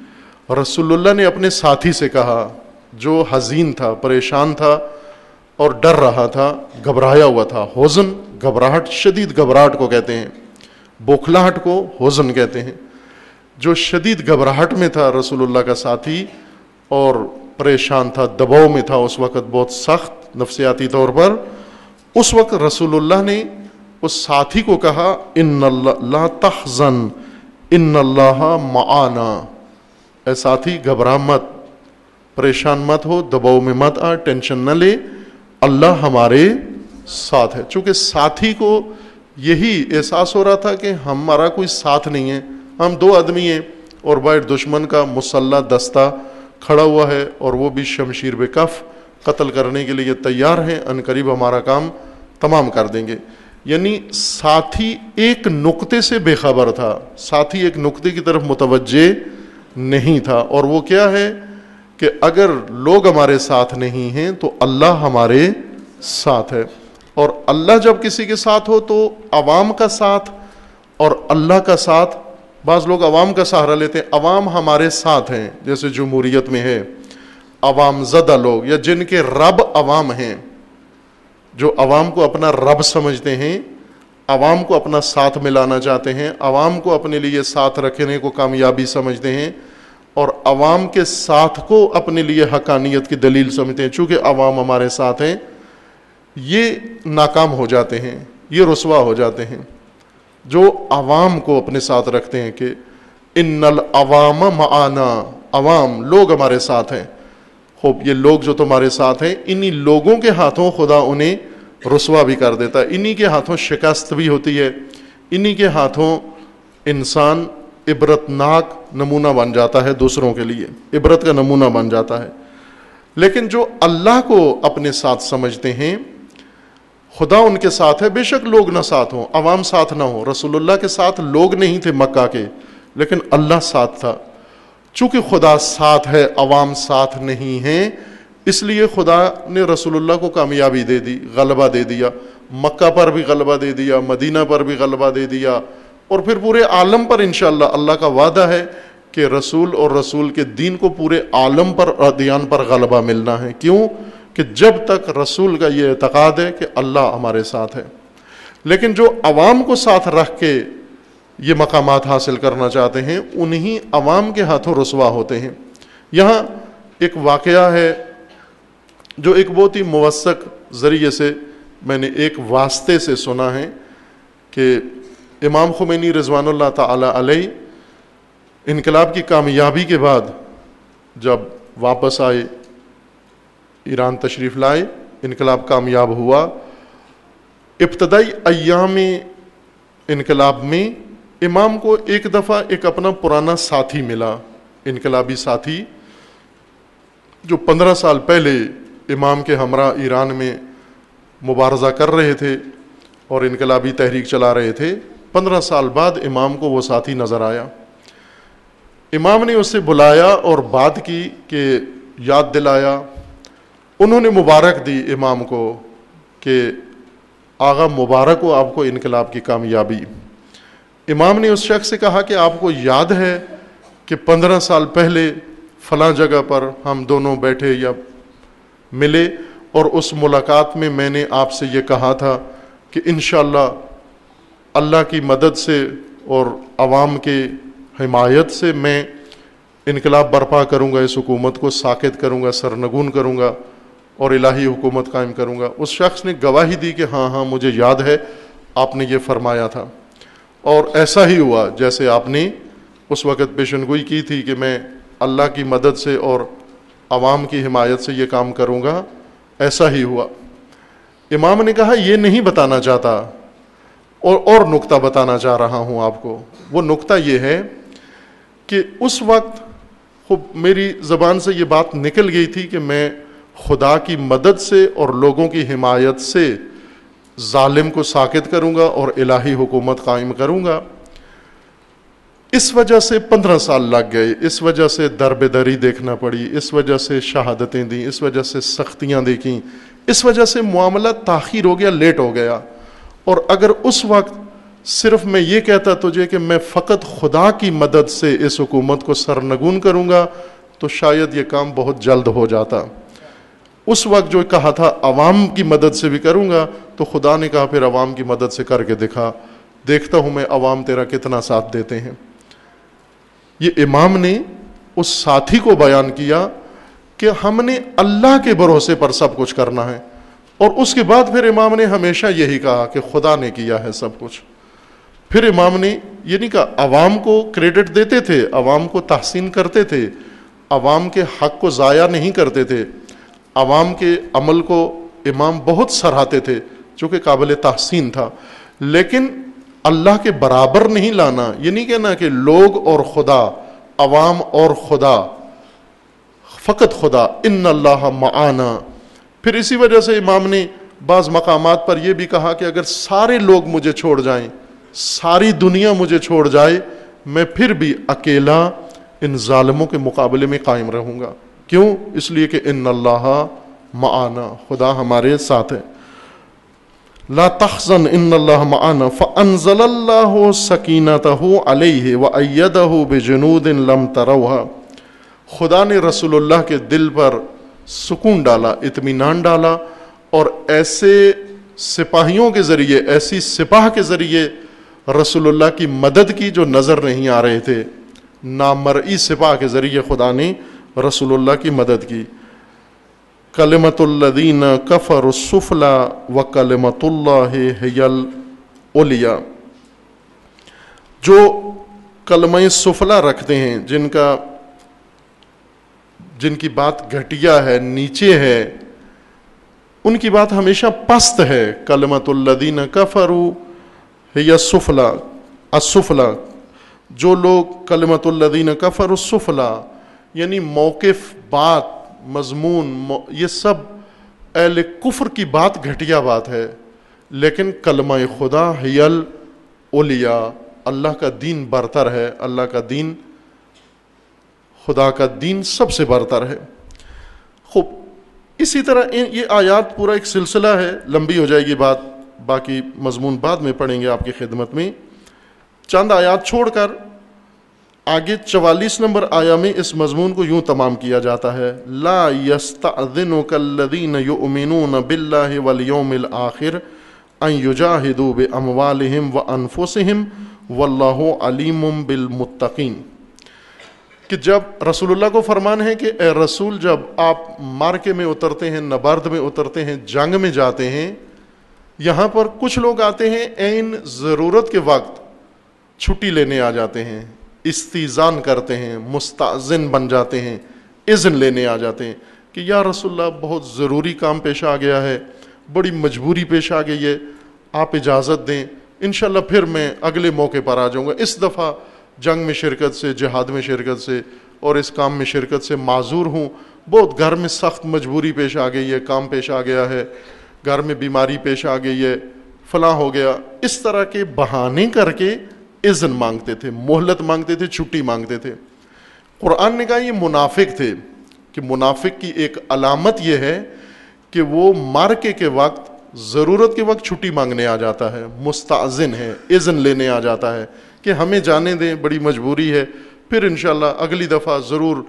رسول اللہ نے اپنے ساتھی سے کہا جو حزین تھا، پریشان تھا اور ڈر رہا تھا، گھبرایا ہوا تھا. حزن گھبراہٹ، شدید گھبراہٹ کو کہتے ہیں، بوکھلاہٹ کو حزن کہتے ہیں. جو شدید گھبراہٹ میں تھا رسول اللہ کا ساتھی اور پریشان تھا، دباؤ میں تھا اس وقت بہت سخت نفسیاتی طور پر، اس وقت رسول اللہ نے اس ساتھی کو کہا ان اللہ لا تحزن ان اللہ معانا، اے ساتھی گھبرا مت، پریشان مت ہو، دباؤ میں مت آ، ٹینشن نہ لے، اللہ ہمارے ساتھ ہے. چونکہ ساتھی کو یہی احساس ہو رہا تھا کہ ہمارا کوئی ساتھ نہیں ہے، ہم دو آدمی ہیں اور باہر دشمن کا مسلح دستہ کھڑا ہوا ہے اور وہ بھی شمشیر بے کف قتل کرنے کے لیے تیار ہیں، ان قریب ہمارا کام تمام کر دیں گے. یعنی ساتھی ایک نقطے سے بے خبر تھا، ساتھی ایک نقطے کی طرف متوجہ نہیں تھا، اور وہ کیا ہے کہ اگر لوگ ہمارے ساتھ نہیں ہیں تو اللہ ہمارے ساتھ ہے. اور اللہ جب کسی کے ساتھ ہو تو عوام کا ساتھ اور اللہ کا ساتھ، بعض لوگ عوام کا سہارا لیتے ہیں، عوام ہمارے ساتھ ہیں جیسے جمہوریت میں ہے، عوام زدہ لوگ یا جن کے رب عوام ہیں، جو عوام کو اپنا رب سمجھتے ہیں، عوام کو اپنا ساتھ ملانا چاہتے ہیں، عوام کو اپنے لیے ساتھ رکھنے کو کامیابی سمجھتے ہیں، اور عوام کے ساتھ کو اپنے لیے حقانیت کی دلیل سمجھتے ہیں. چونکہ عوام ہمارے ساتھ ہیں، یہ ناکام ہو جاتے ہیں، یہ رسوا ہو جاتے ہیں. جو عوام کو اپنے ساتھ رکھتے ہیں کہ ان العوام معانا، عوام لوگ ہمارے ساتھ ہیں. خوب یہ لوگ جو تمہارے ساتھ ہیں، انہی لوگوں کے ہاتھوں خدا انہیں رسوا بھی کر دیتا ہے، انہی کے ہاتھوں شکست بھی ہوتی ہے، انہی کے ہاتھوں انسان عبرتناک نمونہ بن جاتا ہے، دوسروں کے لیے عبرت کا نمونہ بن جاتا ہے. لیکن جو اللہ کو اپنے ساتھ سمجھتے ہیں، خدا ان کے ساتھ ہے، بے شک لوگ نہ ساتھ ہوں، عوام ساتھ نہ ہوں. رسول اللہ کے ساتھ لوگ نہیں تھے مکہ کے، لیکن اللہ ساتھ تھا. چونکہ خدا ساتھ ہے، عوام ساتھ نہیں ہیں، اس لیے خدا نے رسول اللہ کو کامیابی دے دی، غلبہ دے دیا، مکہ پر بھی غلبہ دے دیا، مدینہ پر بھی غلبہ دے دیا، اور پھر پورے عالم پر انشاءاللہ اللہ کا وعدہ ہے کہ رسول اور رسول کے دین کو پورے عالم پر ادیان پر غلبہ ملنا ہے. کیوں؟ کہ جب تک رسول کا یہ اعتقاد ہے کہ اللہ ہمارے ساتھ ہے. لیکن جو عوام کو ساتھ رکھ کے یہ مقامات حاصل کرنا چاہتے ہیں، انہی عوام کے ہاتھوں رسوا ہوتے ہیں. یہاں ایک واقعہ ہے جو ایک بہت ہی موثق ذریعے سے میں نے ایک واسطے سے سنا ہے کہ امام خمینی رضوان اللہ تعالی علیہ انقلاب کی کامیابی کے بعد جب واپس آئے، ایران تشریف لائے، انقلاب کامیاب ہوا، ابتدائی ایام انقلاب میں امام کو ایک دفعہ ایک اپنا پرانا ساتھی ملا، انقلابی ساتھی جو پندرہ سال پہلے امام کے ہمراہ ایران میں مبارزہ کر رہے تھے اور انقلابی تحریک چلا رہے تھے. پندرہ سال بعد امام کو وہ ساتھی نظر آیا. امام نے اسے بلایا اور بات کی کہ یاد دلایا. انہوں نے مبارک دی امام کو کہ آغا مبارک ہو آپ کو انقلاب کی کامیابی. امام نے اس شخص سے کہا کہ آپ کو یاد ہے کہ پندرہ سال پہلے فلاں جگہ پر ہم دونوں بیٹھے یا ملے اور اس ملاقات میں میں نے آپ سے یہ کہا تھا کہ انشاءاللہ اللہ کی مدد سے اور عوام کے حمایت سے میں انقلاب برپا کروں گا، اس حکومت کو ساکت کروں گا، سرنگون کروں گا اور الہی حکومت قائم کروں گا۔ اس شخص نے گواہی دی کہ ہاں ہاں مجھے یاد ہے آپ نے یہ فرمایا تھا، اور ایسا ہی ہوا جیسے آپ نے اس وقت پیشن گوئی کی تھی کہ میں اللہ کی مدد سے اور عوام کی حمایت سے یہ کام کروں گا، ایسا ہی ہوا۔ امام نے کہا یہ نہیں بتانا چاہتا، اور اور نقطہ بتانا چاہ رہا ہوں آپ کو۔ وہ نقطہ یہ ہے کہ اس وقت خوب میری زبان سے یہ بات نکل گئی تھی کہ میں خدا کی مدد سے اور لوگوں کی حمایت سے ظالم کو ساکت کروں گا اور الہی حکومت قائم کروں گا۔ اس وجہ سے پندرہ سال لگ گئے، اس وجہ سے درب دری دیکھنا پڑی، اس وجہ سے شہادتیں دیں، اس وجہ سے سختیاں دیکھیں، اس وجہ سے معاملہ تاخیر ہو گیا، لیٹ ہو گیا۔ اور اگر اس وقت صرف میں یہ کہتا تجھے کہ میں فقط خدا کی مدد سے اس حکومت کو سرنگون کروں گا تو شاید یہ کام بہت جلد ہو جاتا۔ اس وقت جو کہا تھا عوام کی مدد سے بھی کروں گا، تو خدا نے کہا پھر عوام کی مدد سے کر کے دکھا، دیکھتا ہوں میں عوام تیرا کتنا ساتھ دیتے ہیں۔ یہ امام نے اس ساتھی کو بیان کیا کہ ہم نے اللہ کے بھروسے پر سب کچھ کرنا ہے، اور اس کے بعد پھر امام نے ہمیشہ یہی کہا کہ خدا نے کیا ہے سب کچھ۔ پھر امام نے یہ نہیں کہا، عوام کو کریڈٹ دیتے تھے، عوام کو تحسین کرتے تھے، عوام کے حق کو ضائع نہیں کرتے تھے، عوام کے عمل کو امام بہت سراہتے تھے جو کہ قابل تحسین تھا، لیکن اللہ کے برابر نہیں لانا۔ یہ نہیں کہنا کہ لوگ اور خدا، عوام اور خدا، فقط خدا، ان اللہ معانا۔ پھر اسی وجہ سے امام نے بعض مقامات پر یہ بھی کہا کہ اگر سارے لوگ مجھے چھوڑ جائیں، ساری دنیا مجھے چھوڑ جائے، میں پھر بھی اکیلا ان ظالموں کے مقابلے میں قائم رہوں گا۔ کیوں؟ اس لیے کہ ان اللہ معانا، خدا ہمارے ساتھ ہے۔ لا تحزن ان اللہ معانا فانزل اللہ سکینتہ علیہ وایدہ بجنود لم تروها۔ خدا نے رسول اللہ کے دل پر سکون ڈالا، اطمینان ڈالا، اور ایسے سپاہیوں کے ذریعے، ایسی سپاہ کے ذریعے رسول اللہ کی مدد کی جو نظر نہیں آ رہے تھے۔ نامرئی سپاہ کے ذریعے خدا نے رسول اللہ کی مدد کی۔ کلمۃ الذین کفروا السفلی وکلمۃ اللہ ہی العلیٰ۔ جو کلمہ سفلی رکھتے ہیں، جن کا جن کی بات گھٹیا ہے، نیچے ہے، ان کی بات ہمیشہ پست ہے۔ کلمۃ الذین کفروا ہی السفلی، السفلی، جو لوگ کلمۃ الذین کفروا السفلی، یعنی موقف، بات، مضمون، یہ سب اہل کفر کی بات گھٹیا بات ہے، لیکن کلمہ خدا ہی العلیٰ، اللہ کا دین برتر ہے، اللہ کا دین، خدا کا دین سب سے برتر ہے۔ خوب، اسی طرح یہ آیات پورا ایک سلسلہ ہے، لمبی ہو جائے گی بات، باقی مضمون بعد میں پڑھیں گے آپ کی خدمت میں۔ چند آیات چھوڑ کر آگے چوالیس نمبر آیا میں اس مضمون کو یوں تمام کیا جاتا ہے، لا یستأذنک الذین یؤمنون باللہ والیوم الآخر ان یجاہدوا باموالہم وانفسہم واللہ علیم بالمتقین۔ کہ جب رسول اللہ کو فرمان ہے کہ اے رسول، جب آپ مارکے میں اترتے ہیں، نبرد میں اترتے ہیں، جنگ میں جاتے ہیں، یہاں پر کچھ لوگ آتے ہیں عین ضرورت کے وقت چھٹی لینے آ جاتے ہیں، استیزان کرتے ہیں، مستأذن بن جاتے ہیں، اذن لینے آ جاتے ہیں کہ یا رسول اللہ بہت ضروری کام پیش آ گیا ہے، بڑی مجبوری پیش آ گئی ہے، آپ اجازت دیں، انشاءاللہ پھر میں اگلے موقع پر آ جاؤں گا، اس دفعہ جنگ میں شرکت سے، جہاد میں شرکت سے اور اس کام میں شرکت سے معذور ہوں، بہت گھر میں سخت مجبوری پیش آ گئی ہے، کام پیش آ گیا ہے، گھر میں بیماری پیش آ گئی ہے، فلاں ہو گیا۔ اس طرح کے بہانے کر کے اذن مانگتے تھے، مہلت مانگتے تھے، چھٹی مانگتے تھے۔ قرآن نے کہا یہ منافق تھے، کہ منافق کی ایک علامت یہ ہے کہ وہ مارکے کے وقت، ضرورت کے وقت چھٹی مانگنے آ جاتا ہے، مستأذن ہے، اذن لینے آ جاتا ہے کہ ہمیں جانے دیں، بڑی مجبوری ہے، پھر انشاءاللہ اگلی دفعہ ضرور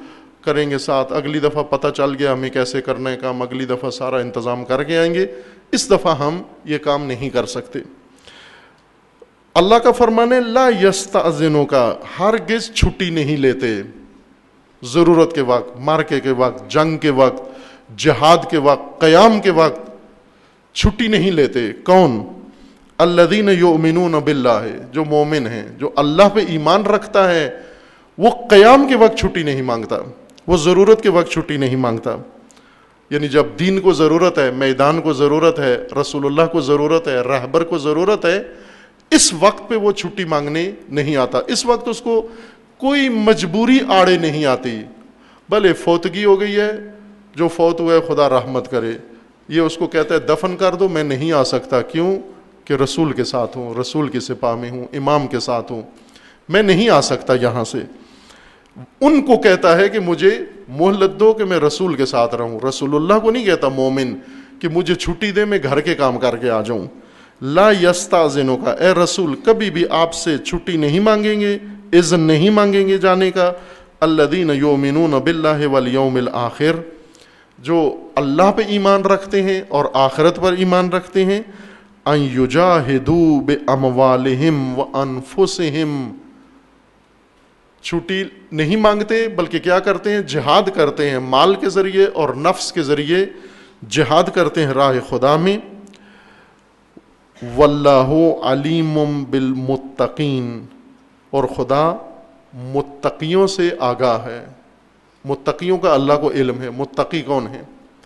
کریں گے ساتھ، اگلی دفعہ پتہ چل گیا ہمیں کیسے کرنا ہے کام، اگلی دفعہ سارا انتظام کر کے آئیں گے، اس دفعہ ہم یہ کام نہیں کر سکتے۔ اللہ کا فرمان ہے لا یستأذنوا کا، ہرگز چھٹی نہیں لیتے ضرورت کے وقت، مارکے کے وقت، جنگ کے وقت، جہاد کے وقت، قیام کے وقت چھٹی نہیں لیتے۔ کون؟ الذین یؤمنون باللہ، جو مومن ہیں، جو اللہ پہ ایمان رکھتا ہے، وہ قیام کے وقت چھٹی نہیں مانگتا، وہ ضرورت کے وقت چھٹی نہیں مانگتا۔ یعنی جب دین کو ضرورت ہے، میدان کو ضرورت ہے، رسول اللہ کو ضرورت ہے، رہبر کو ضرورت ہے، اس وقت پہ وہ چھٹی مانگنے نہیں آتا۔ اس وقت اس کو کوئی مجبوری آڑے نہیں آتی، بھلے فوتگی ہو گئی ہے، جو فوت ہوا ہے خدا رحمت کرے، یہ اس کو کہتا ہے دفن کر دو، میں نہیں آ سکتا، کیوں کہ رسول کے ساتھ ہوں، رسول کی سپاہ میں ہوں، امام کے ساتھ ہوں، میں نہیں آ سکتا یہاں سے۔ ان کو کہتا ہے کہ مجھے مہلت دو کہ میں رسول کے ساتھ رہوں۔ رسول اللہ کو نہیں کہتا مومن کہ مجھے چھٹی دے، میں گھر کے کام کر کے آ جاؤں۔ لا یستأذنوا کا، اے رسول کبھی بھی آپ سے چھٹی نہیں مانگیں گے، اذن نہیں مانگیں گے جانے کا۔ الذین یؤمنون باللہ والیوم الآخر، جو اللہ پہ ایمان رکھتے ہیں اور آخرت پر ایمان رکھتے ہیں۔ ان یجاہدوا باموالہم وانفسہم، چھٹی نہیں مانگتے بلکہ کیا کرتے ہیں؟ جہاد کرتے ہیں، مال کے ذریعے اور نفس کے ذریعے جہاد کرتے ہیں راہ خدا میں۔ واللہ علیم بالمتقین، اور خدا متقیوں سے آگاہ ہے۔ متقیوں کا اللہ کو علم ہے۔ متقی کون ہے؟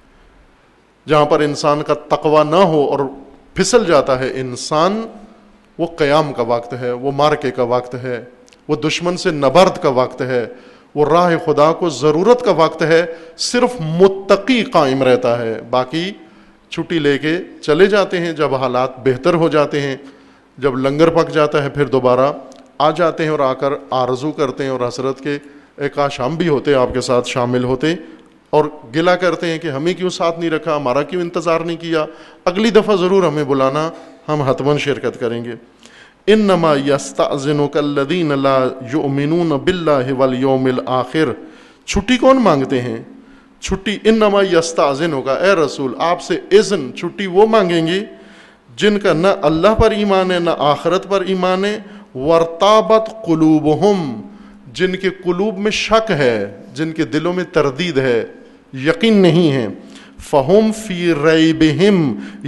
جہاں پر انسان کا تقوی نہ ہو اور پھسل جاتا ہے انسان، وہ قیام کا وقت ہے، وہ مارکے کا وقت ہے، وہ دشمن سے نبرد کا وقت ہے، وہ راہ خدا کو ضرورت کا وقت ہے۔ صرف متقی قائم رہتا ہے، باقی چھٹی لے کے چلے جاتے ہیں جب حالات بہتر ہو جاتے ہیں، جب لنگر پک جاتا ہے پھر دوبارہ آ جاتے ہیں اور آ کر آرزو کرتے ہیں اور حسرت کے اے کاش ہم بھی ہوتے، آپ کے ساتھ شامل ہوتے، اور گلہ کرتے ہیں کہ ہمیں کیوں ساتھ نہیں رکھا، ہمارا کیوں انتظار نہیں کیا، اگلی دفعہ ضرور ہمیں بلانا، ہم حتماً شرکت کریں گے۔ انما یستأذنک الذین لا یؤمنون باللہ والیوم الآخر، چھٹی کون مانگتے ہیں؟ چھٹی انما یستأذنک، اے رسول آپ سے اذن، چھٹی وہ مانگیں گے جن کا نہ اللہ پر ایمان ہے نہ آخرت پر ایمان ہے، وارتابت قلوبہم، جن کے قلوب میں شک ہے، جن کے دلوں میں تردید ہے، یقین نہیں ہے، فہم فی ریبہم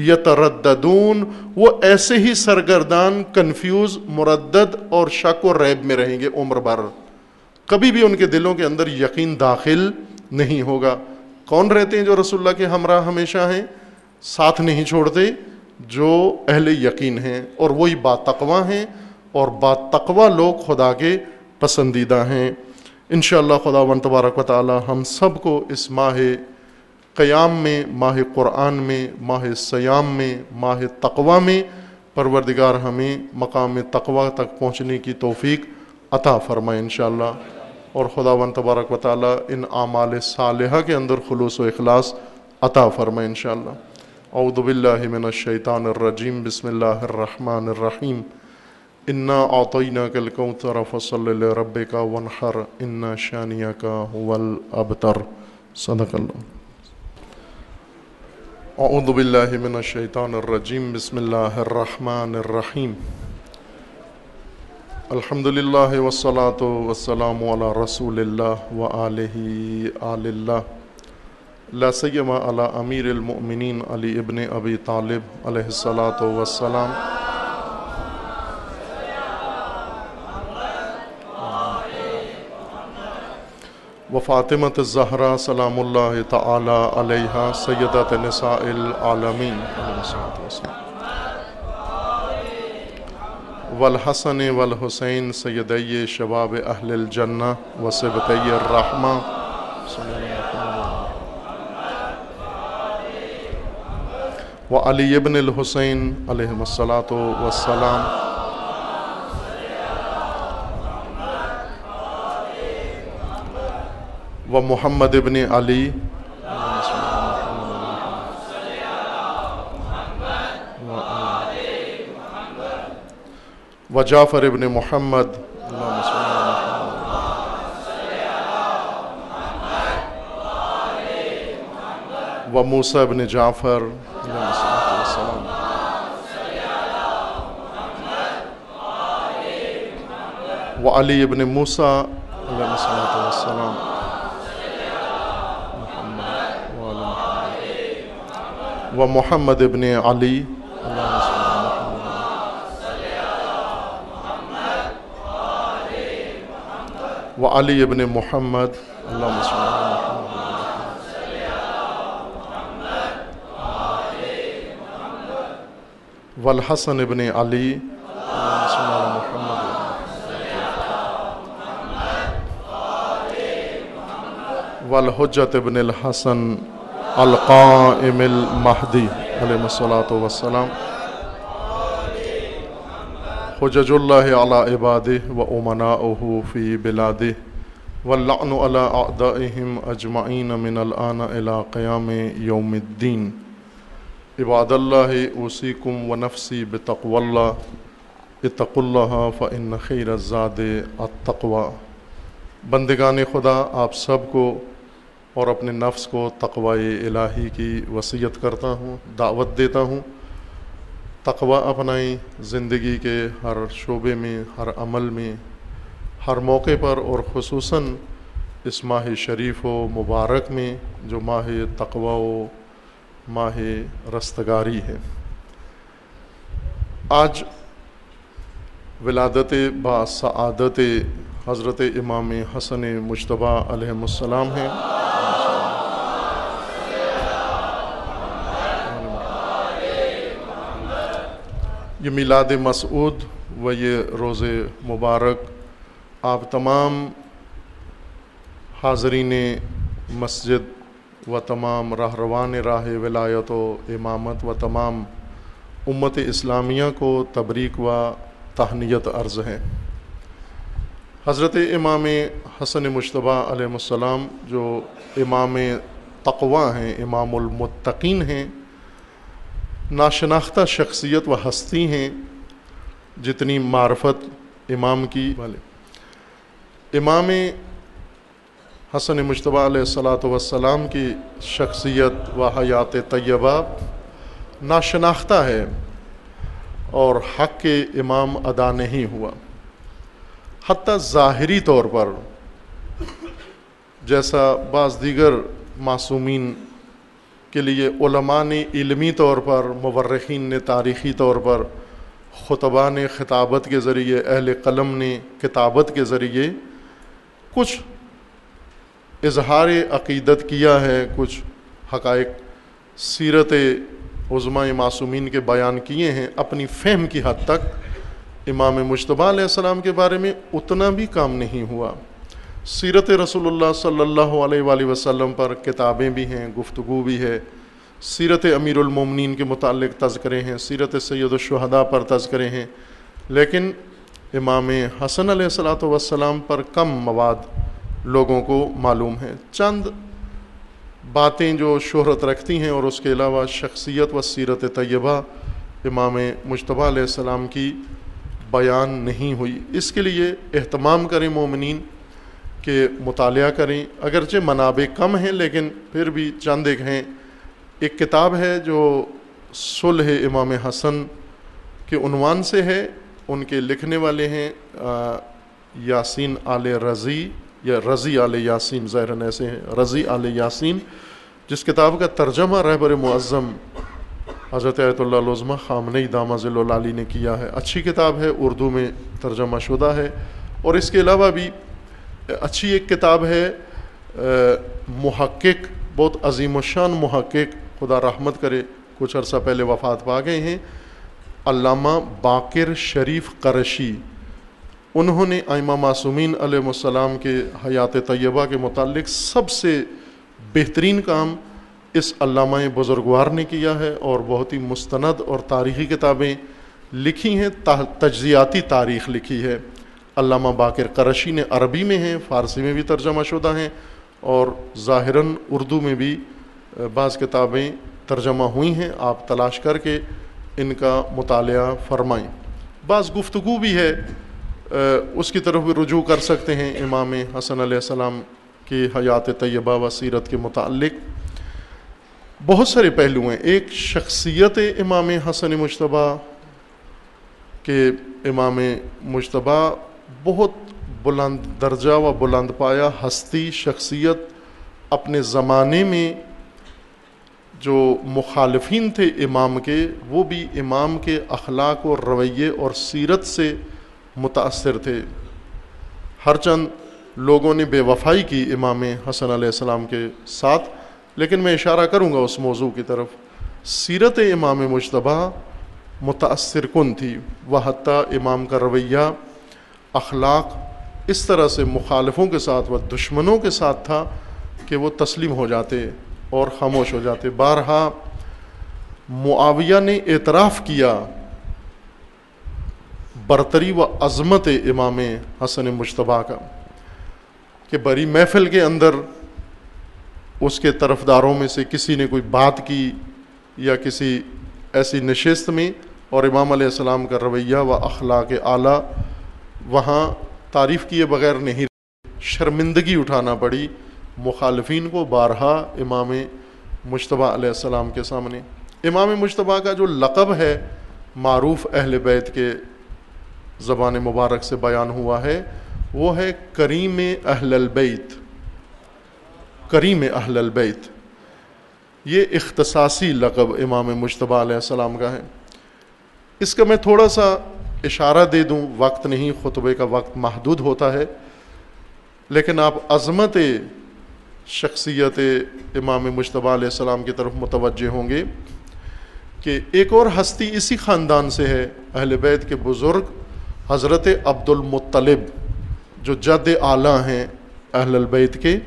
یترددون، وہ ایسے ہی سرگردان، کنفیوز، مردد اور شک و ریب میں رہیں گے عمر بھر، کبھی بھی ان کے دلوں کے اندر یقین داخل نہیں ہوگا۔ کون رہتے ہیں جو رسول اللہ کے ہمراہ ہمیشہ ہیں، ساتھ نہیں چھوڑتے؟ جو اہل یقین ہیں، اور وہی با تقویٰ ہیں، اور با تقویٰ لوگ خدا کے پسندیدہ ہیں۔ انشاءاللہ خداوند تبارک و تعالی ہم سب کو اس ماہ قیام میں، ماہ قرآن میں، ماہ سیام میں، ماہ تقویٰ میں پروردگار ہمیں مقام تقویٰ تک پہنچنے کی توفیق عطا فرمائے انشاءاللہ، اور خداوند تبارک و تعالی ان اعمال صالحہ کے اندر خلوص و اخلاص عطا فرمائے انشاءاللہ۔ اعوذ باللہ من الشیطان الرجیم، بسم اللہ الرحمن الرحیم۔ انا اعطیناک الکوثر فصل لربک وانحر ان شانئک هو الابتر۔ صدق اللہ۔ اعوذ باللہ من الشیطان الرجیم، بسم اللہ الرحمن الرحیم۔ الحمد للہ والصلاة والسلام علی رسول اللہ وآلہ آل اللہ، لا سیما علی امیر المؤمنین علی ابن ابی طالب علیہ الصلاۃ والسلام، و فاطمۃ الزہرا سلام اللہ تعالی علیہا سیدۃ نساء العالمین، والحسن والحسین سیدی شباب اہل الجنہ و سبطی الرحمہ، و علی ابن الحسین علیہم الصلاۃ والسلام، و محمد ابن علی و جعفر ابن محمد، و موسیٰ ابن جعفر و علی ابن موسیٰ علیہ الصلوۃ والسلام و محمد ابن علی و علی ابن محمد اللہم صل علی محمد والحسن ابن علی والحجت ابن الحسن القائم المہدی علیہ الصلاۃ والسلام حجج اللہ علی عبادہ و امناؤہ فی بلادہ واللعن علی اعدائہم اجمعین من الآن الی قیام یوم الدین عباد اللہ اوصیکم و نفسی بتقوی اللہ اتقوا اللہ فإن خیر الزاد التقوی۔ بندگان خدا، آپ سب کو اور اپنے نفس کو تقوی الہی کی وصیت کرتا ہوں، دعوت دیتا ہوں۔ تقوی اپنائیں زندگی کے ہر شعبے میں، ہر عمل میں، ہر موقع پر، اور خصوصاً اس ماہ شریف و مبارک میں جو ماہ تقوی و ماہ رستگاری ہے۔ آج ولادت با سعادت حضرت امام حسن مجتبیٰ علیہ السلام ہیں۔ یہ میلاد مسعود و یہ روز مبارک آپ تمام حاضرین مسجد و تمام راہروان راہ ولایت و امامت و تمام امت اسلامیہ کو تبریک و تہنیت عرض ہے۔ حضرت امام حسن مجتبیٰ علیہ السلام جو امام تقوی ہیں، امام المتقین ہیں، ناشناختہ شخصیت و ہستی ہیں، جتنی معرفت امام کی والے امام حسن مجتبیٰ علیہ الصلاۃ والسلام کی شخصیت و حیات طیبہ ناشناختہ ہے اور حق کے امام ادا نہیں ہوا، حتیٰ ظاہری طور پر، جیسا بعض دیگر معصومین کے لیے علماء نے علمی طور پر، مورخین نے تاریخی طور پر، خطباء نے خطابت کے ذریعے، اہل قلم نے کتابت کے ذریعے کچھ اظہار عقیدت کیا ہے، کچھ حقائق سیرت عظماء معصومین کے بیان کیے ہیں اپنی فہم کی حد تک۔ امام مجتبیٰ علیہ السلام کے بارے میں اتنا بھی کام نہیں ہوا۔ سیرت رسول اللہ صلی اللہ علیہ وآلہ وسلم پر کتابیں بھی ہیں، گفتگو بھی ہے، سیرت امیر المومنین کے متعلق تذکرے ہیں، سیرت سید الشہداء پر تذکرے ہیں، لیکن امام حسن علیہ الصلاۃ والسلام پر کم مواد لوگوں کو معلوم ہے۔ چند باتیں جو شہرت رکھتی ہیں، اور اس کے علاوہ شخصیت و سیرت طیبہ امام مجتبیٰ علیہ السلام کی بیان نہیں ہوئی۔ اس کے لیے اہتمام کریں مومنین کہ مطالعہ کریں، اگرچہ منابع کم ہیں لیکن پھر بھی چند ایک ہیں۔ ایک کتاب ہے جو صلح امام حسن کے عنوان سے ہے، ان کے لکھنے والے ہیں یاسین آل رضی یا رضی آل یاسین، ظاہراً ایسے ہیں، رضی آل یاسین، جس کتاب کا ترجمہ رہبر معظم حضرت آیت اللہ العظمہ خامنئی دامہ ظل العالی نے کیا ہے۔ اچھی کتاب ہے، اردو میں ترجمہ شدہ ہے، اور اس کے علاوہ بھی اچھی ایک کتاب ہے محقق، بہت عظیم الشان محقق، خدا رحمت کرے، کچھ عرصہ پہلے وفات پا گئے ہیں، علامہ باقر شریف قرشی۔ انہوں نے ائمہ معصومین علیہ السلام کے حیات طیبہ کے متعلق سب سے بہترین کام اس علامہ بزرگوار نے کیا ہے، اور بہت ہی مستند اور تاریخی کتابیں لکھی ہیں، تجزیاتی تاریخ لکھی ہے۔ علامہ باقر قرشی نے عربی میں ہیں، فارسی میں بھی ترجمہ شدہ ہیں، اور ظاہراً اردو میں بھی بعض کتابیں ترجمہ ہوئی ہیں، آپ تلاش کر کے ان کا مطالعہ فرمائیں۔ بعض گفتگو بھی ہے، اس کی طرف بھی رجوع کر سکتے ہیں امام حسن علیہ السلام کی حیات طیبہ و سیرت کے متعلق۔ بہت سارے پہلو ہیں. ایک شخصیت امام حسن مجتبیٰ کہ امام مجتبیٰ بہت بلند درجہ و بلند پایا ہستی شخصیت، اپنے زمانے میں جو مخالفین تھے امام کے وہ بھی امام کے اخلاق اور رویے اور سیرت سے متاثر تھے. ہر چند لوگوں نے بے وفائی کی امام حسن علیہ السلام کے ساتھ، لیکن میں اشارہ کروں گا اس موضوع کی طرف. سیرت امام مجتبیٰ متاثر کن تھی، وہ حتیٰ امام کا رویہ اخلاق اس طرح سے مخالفوں کے ساتھ و دشمنوں کے ساتھ تھا کہ وہ تسلیم ہو جاتے اور خاموش ہو جاتے. بارہا معاویہ نے اعتراف کیا برتری و عظمت امام حسن مجتبیٰ کا کہ بڑی محفل کے اندر اس کے طرفداروں میں سے کسی نے کوئی بات کی یا کسی ایسی نشست میں، اور امام علیہ السلام کا رویہ و اخلاق اعلیٰ وہاں تعریف کیے بغیر نہیں. شرمندگی اٹھانا پڑی مخالفین کو بارہا امام مجتبیٰ علیہ السلام کے سامنے. امام مجتبیٰ کا جو لقب ہے معروف اہل بیت کے زبان مبارک سے بیان ہوا ہے وہ ہے کریم اہل البیت. کریم اہل البیت یہ اختصاصی لقب امام مجتبیٰ علیہ السلام کا ہے. اس کا میں تھوڑا سا اشارہ دے دوں، وقت نہیں، خطبے کا وقت محدود ہوتا ہے، لیکن آپ عظمت شخصیت امام مجتبیٰ علیہ السلام کی طرف متوجہ ہوں گے کہ ایک اور ہستی اسی خاندان سے ہے، اہل بیت کے بزرگ حضرت عبد المطلب جو جد اعلیٰ ہیں اہل البیت کے.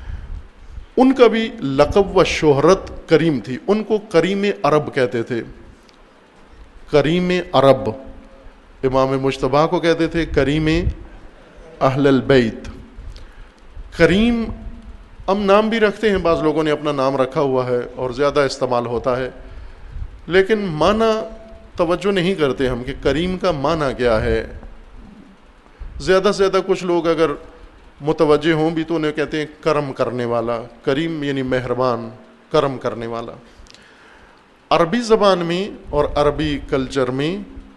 ان کا بھی لقب و شہرت کریم تھی. ان کو کریم عرب کہتے تھے. کریم عرب امام مجتبیٰ کو کہتے تھے کریم اہل البیت. کریم ہم نام بھی رکھتے ہیں، بعض لوگوں نے اپنا نام رکھا ہوا ہے اور زیادہ استعمال ہوتا ہے، لیکن معنی توجہ نہیں کرتے ہم کہ کریم کا معنی کیا ہے. زیادہ سے زیادہ کچھ لوگ اگر متوجہ ہوں بھی تو انہیں کہتے ہیں کرم کرنے والا. کریم یعنی مہربان، کرم کرنے والا. عربی زبان میں اور عربی کلچر میں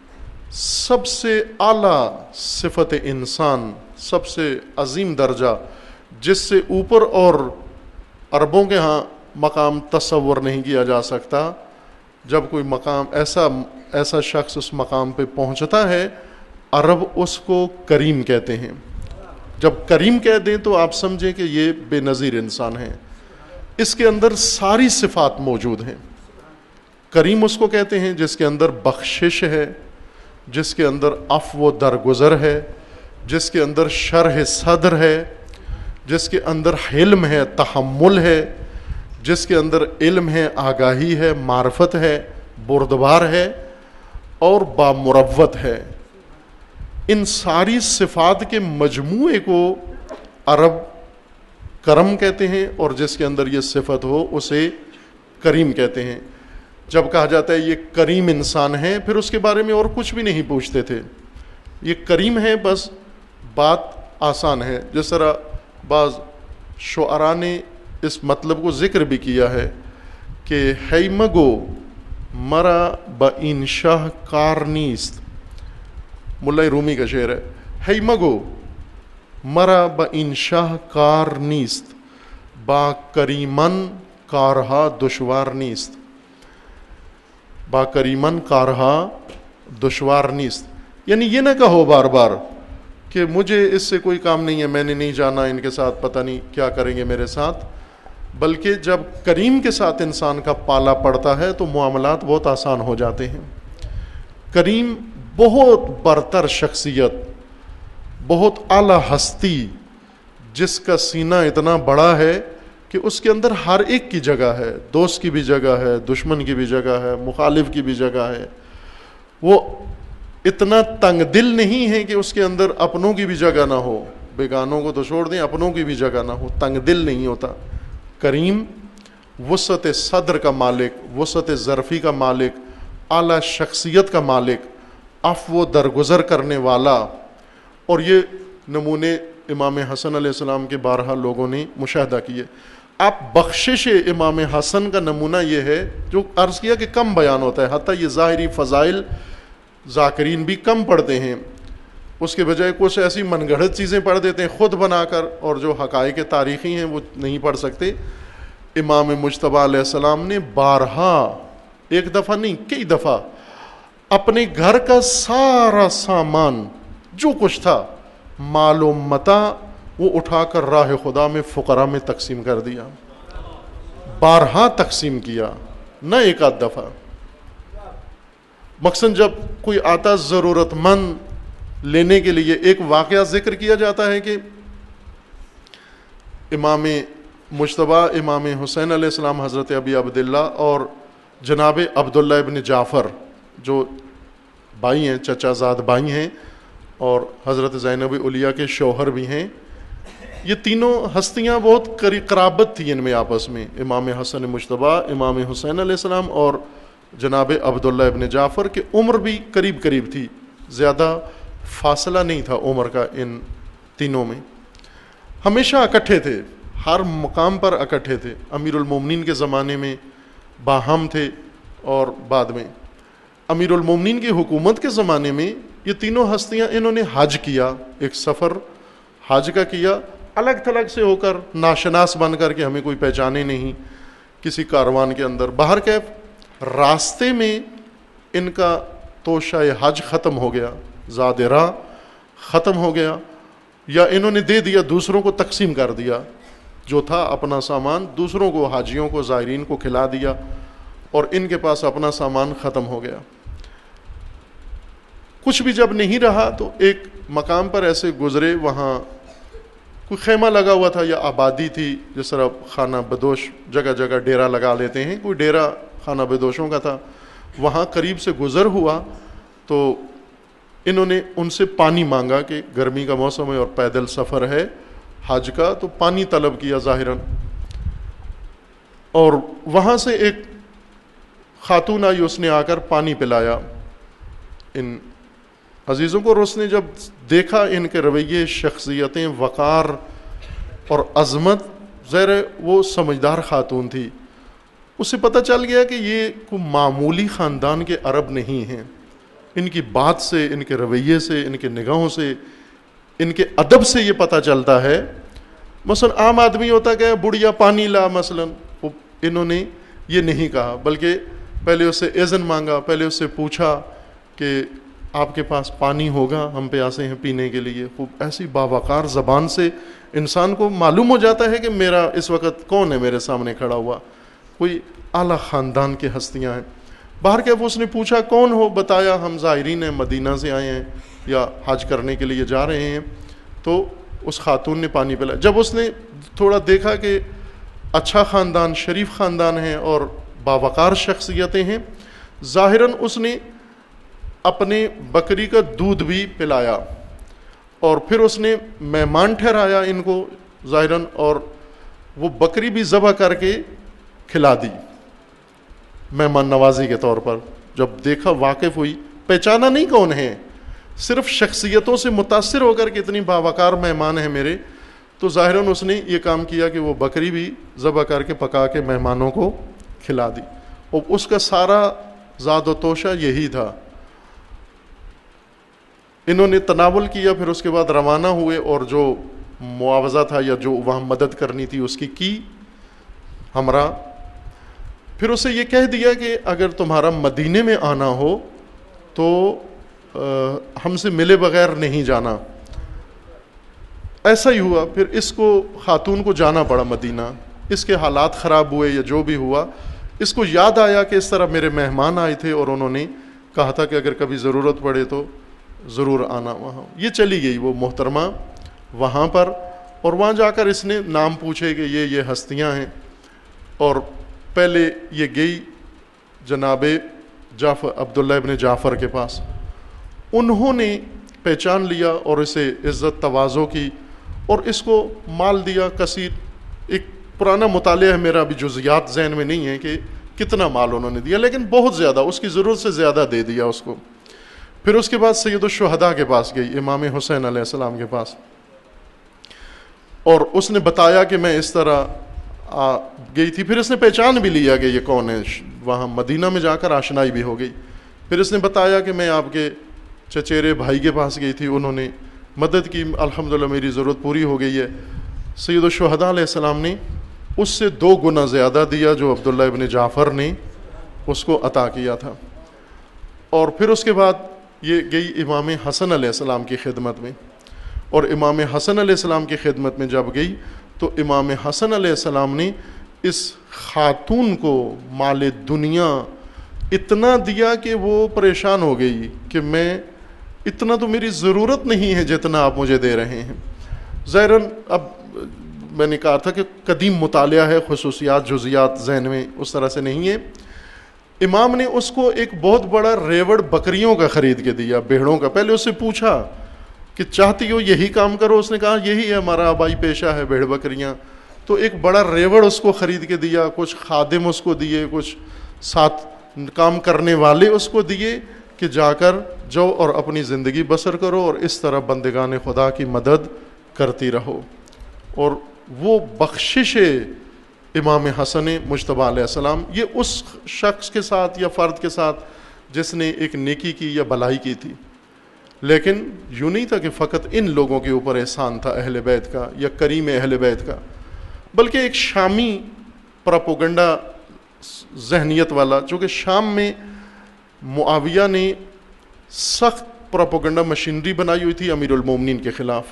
سب سے اعلیٰ صفت انسان، سب سے عظیم درجہ جس سے اوپر اور عربوں کے ہاں مقام تصور نہیں کیا جا سکتا، جب کوئی مقام ایسا ایسا شخص اس مقام پہ پہنچتا ہے عرب اس کو کریم کہتے ہیں. جب کریم کہہ دیں تو آپ سمجھیں کہ یہ بے نظیر انسان ہے، اس کے اندر ساری صفات موجود ہیں. کریم اس کو کہتے ہیں جس کے اندر بخشش ہے، جس کے اندر عفو و درگزر ہے، جس کے اندر شرح صدر ہے، جس کے اندر حلم ہے، تحمل ہے، جس کے اندر علم ہے، آگاہی ہے، معرفت ہے، بردبار ہے اور بامروت ہے. ان ساری صفات کے مجموعے کو عرب کرم کہتے ہیں، اور جس کے اندر یہ صفت ہو اسے کریم کہتے ہیں. جب کہا جاتا ہے یہ کریم انسان ہے پھر اس کے بارے میں اور کچھ بھی نہیں پوچھتے تھے، یہ کریم ہے، بس بات آسان ہے. جس طرح بعض شعراء نے اس مطلب کو ذکر بھی کیا ہے کہ ہیمگو مرا با انشاہ کار نیست. ملا رومی کا شعر ہے، ہیمگو مرا با انشاہ کار نیست با کریمن کارہا دشوار نیست. با کریمن کارہا دشوار نیست یعنی یہ نہ کہو بار بار کہ مجھے اس سے کوئی کام نہیں ہے، میں نے نہیں جانا ان کے ساتھ، پتہ نہیں کیا کریں گے میرے ساتھ. بلکہ جب کریم کے ساتھ انسان کا پالا پڑتا ہے تو معاملات بہت آسان ہو جاتے ہیں. کریم بہت برتر شخصیت، بہت اعلیٰ ہستی جس کا سینہ اتنا بڑا ہے کہ اس کے اندر ہر ایک کی جگہ ہے، دوست کی بھی جگہ ہے، دشمن کی بھی جگہ ہے، مخالف کی بھی جگہ ہے. وہ اتنا تنگ دل نہیں ہے کہ اس کے اندر اپنوں کی بھی جگہ نہ ہو، بیگانوں کو تو چھوڑ دیں، اپنوں کی بھی جگہ نہ ہو، تنگ دل نہیں ہوتا. کریم وسعت صدر کا مالک، وسعت ظرفی کا مالک، اعلیٰ شخصیت کا مالک، عفو و درگزر کرنے والا. اور یہ نمونے امام حسن علیہ السلام کے بارہا لوگوں نے مشاہدہ کیے. آپ بخشش امام حسن کا نمونہ یہ ہے جو عرض کیا کہ کم بیان ہوتا ہے، حتیٰ یہ ظاہری فضائل ذاکرین بھی کم پڑھتے ہیں، اس کے بجائے کچھ ایسی من گھڑت چیزیں پڑھ دیتے ہیں خود بنا کر، اور جو حقائق تاریخی ہیں وہ نہیں پڑھ سکتے۔ امام مجتبیٰ علیہ السلام نے بارہا، ایک دفعہ نہیں کئی دفعہ، اپنے گھر کا سارا سامان جو کچھ تھا، مال و متاع، وہ اٹھا کر راہ خدا میں فقراء میں تقسیم کر دیا، بارہا تقسیم کیا، نہ ایک آدھ دفعہ۔ مقصد جب کوئی آتا ضرورت مند لینے کے لیے، ایک واقعہ ذکر کیا جاتا ہے کہ امام مجتبیٰ امام حسین علیہ السلام، حضرت ابی عبداللہ اور جناب عبداللہ ابن جعفر جو بھائی ہیں، چچا زاد بھائی ہیں، اور حضرت زینب علیہ کے شوہر بھی ہیں، یہ تینوں ہستیاں بہت قریب قرابت تھی ان میں آپس میں، امام حسن مجتبیٰ، امام حسین علیہ السلام اور جناب عبداللہ ابن جعفر کی عمر بھی قریب قریب تھی، زیادہ فاصلہ نہیں تھا عمر کا ان تینوں میں، ہمیشہ اکٹھے تھے، ہر مقام پر اکٹھے تھے، امیر المومنین کے زمانے میں باہم تھے، اور بعد میں امیر المومنین کی حکومت کے زمانے میں یہ تینوں ہستیاں انہوں نے حج کیا، ایک سفر حج کا کیا، الگ تھلگ سے ہو کر، ناشناس بن کر کے، ہمیں کوئی پہچانے نہیں کسی کاروان کے اندر، باہر کیف راستے میں ان کا توشہ حج ختم ہو گیا، زاد راہ ختم ہو گیا، یا انہوں نے دے دیا، دوسروں کو تقسیم کر دیا، جو تھا اپنا سامان دوسروں کو، حاجیوں کو، زائرین کو کھلا دیا، اور ان کے پاس اپنا سامان ختم ہو گیا۔ کچھ بھی جب نہیں رہا تو ایک مقام پر ایسے گزرے، وہاں کوئی خیمہ لگا ہوا تھا یا آبادی تھی، جس طرح خانہ بدوش جگہ جگہ ڈیرا لگا لیتے ہیں، کوئی ڈیرا خانہ بدوشوں کا تھا، وہاں قریب سے گزر ہوا تو انہوں نے ان سے پانی مانگا کہ گرمی کا موسم ہے اور پیدل سفر ہے حج کا، تو پانی طلب کیا ظاہراً، اور وہاں سے ایک خاتون آئی، اس نے آ کر پانی پلایا ان عزیزوں کو، اور اس نے جب دیکھا ان کے رویے، شخصیتیں، وقار اور عظمت، ظاہر ہے وہ سمجھدار خاتون تھی، اسے پتہ چل گیا کہ یہ کوئی معمولی خاندان کے عرب نہیں ہیں، ان کی بات سے، ان کے رویے سے، ان کے نگاہوں سے، ان کے ادب سے یہ پتہ چلتا ہے۔ مثلا عام آدمی ہوتا کہ بڑھیا پانی لا، مثلا انہوں نے یہ نہیں کہا، بلکہ پہلے اس سے اذن مانگا، پہلے اس سے پوچھا کہ آپ کے پاس پانی ہوگا، ہم پیاسے ہیں پینے کے لیے، خوب ایسی باوقار زبان سے انسان کو معلوم ہو جاتا ہے کہ میرا اس وقت کون ہے میرے سامنے کھڑا ہوا، کوئی اعلیٰ خاندان کی ہستیاں ہیں۔ باہر کے وہ اس نے پوچھا کون ہو، بتایا ہم زائرین ہیں، مدینہ سے آئے ہیں یا حج کرنے کے لیے جا رہے ہیں، تو اس خاتون نے پانی پلایا۔ جب اس نے تھوڑا دیکھا کہ اچھا خاندان، شریف خاندان ہے اور باوقار شخصیتیں ہیں، ظاہراً اس نے اپنے بکری کا دودھ بھی پلایا، اور پھر اس نے مہمان ٹھہرایا ان کو ظاہراً، اور وہ بکری بھی ذبح کر کے کھلا دی مہمان نوازی کے طور پر۔ جب دیکھا، واقف ہوئی، پہچانا نہیں کون ہے، صرف شخصیتوں سے متاثر ہو کر کے اتنی باوقار مہمان ہیں میرے، تو ظاہراً اس نے یہ کام کیا کہ وہ بکری بھی ذبح کر کے پکا کے مہمانوں کو کھلا دی، اور اس کا سارا زاد و توشہ یہی تھا۔ انہوں نے تناول کیا، پھر اس کے بعد روانہ ہوئے، اور جو معاوضہ تھا یا جو وہاں مدد کرنی تھی اس کی کی ہمراہ۔ پھر اسے یہ کہہ دیا کہ اگر تمہارا مدینے میں آنا ہو تو ہم سے ملے بغیر نہیں جانا۔ ایسا ہی ہوا، پھر اس کو خاتون کو جانا پڑا مدینہ، اس کے حالات خراب ہوئے یا جو بھی ہوا، اس کو یاد آیا کہ اس طرح میرے مہمان آئے تھے اور انہوں نے کہا تھا کہ اگر کبھی ضرورت پڑے تو ضرور آنا وہاں۔ یہ چلی گئی وہ محترمہ وہاں پر، اور وہاں جا کر اس نے نام پوچھے کہ یہ یہ ہستیاں ہیں، اور پہلے یہ گئی جناب جعفر عبداللہ ابن جعفر کے پاس، انہوں نے پہچان لیا اور اسے عزت تواضع کی اور اس کو مال دیا کثیر۔ ایک پرانا مطالعہ ہے میرا، ابھی جزیات ذہن میں نہیں ہے کہ کتنا مال انہوں نے دیا، لیکن بہت زیادہ، اس کی ضرورت سے زیادہ دے دیا اس کو۔ پھر اس کے بعد سید الشہداء کے پاس گئی، امام حسین علیہ السلام کے پاس، اور اس نے بتایا کہ میں اس طرح آ گئی تھی. پھر اس نے پہچان بھی لیا کہ یہ کون ہے, وہاں مدینہ میں جا کر آشنائی بھی ہو گئی. پھر اس نے بتایا کہ میں آپ کے چچیرے بھائی کے پاس گئی تھی, انہوں نے مدد کی, الحمدللہ میری ضرورت پوری ہو گئی ہے. سید الشہداء علیہ السلام نے اس سے دو گنا زیادہ دیا جو عبداللہ ابن جعفر نے اس کو عطا کیا تھا. اور پھر اس کے بعد یہ گئی امام حسن علیہ السلام کی خدمت میں, اور امام حسن علیہ السلام کی خدمت میں جب گئی تو امام حسن علیہ السلام نے اس خاتون کو مال دنیا اتنا دیا کہ وہ پریشان ہو گئی کہ میں اتنا تو میری ضرورت نہیں ہے جتنا آپ مجھے دے رہے ہیں. ظاہراً اب میں نے کہا تھا کہ قدیم مطالعہ ہے, خصوصیات جزیات ذہن میں اس طرح سے نہیں ہے. امام نے اس کو ایک بہت بڑا ریوڑ بکریوں کا خرید کے دیا, بھیڑوں کا. پہلے اس سے پوچھا کہ چاہتی ہو یہی کام کرو, اس نے کہا یہی ہے ہمارا آبائی پیشہ ہے, بھیڑ بکریاں. تو ایک بڑا ریوڑ اس کو خرید کے دیا, کچھ خادم اس کو دیے, کچھ ساتھ کام کرنے والے اس کو دیے کہ جا کر جاؤ اور اپنی زندگی بسر کرو اور اس طرح بندگان خدا کی مدد کرتی رہو. اور وہ بخشش امام حسن مجتبی علیہ السلام یہ اس شخص کے ساتھ یا فرد کے ساتھ جس نے ایک نیکی کی یا بلائی کی تھی, لیکن یوں نہیں تھا کہ فقط ان لوگوں کے اوپر احسان تھا اہل بیت کا یا کریم اہل بیت کا, بلکہ ایک شامی پراپوگنڈا ذہنیت والا, چونکہ شام میں معاویہ نے سخت پراپوگنڈا مشینری بنائی ہوئی تھی امیر المومنین کے خلاف.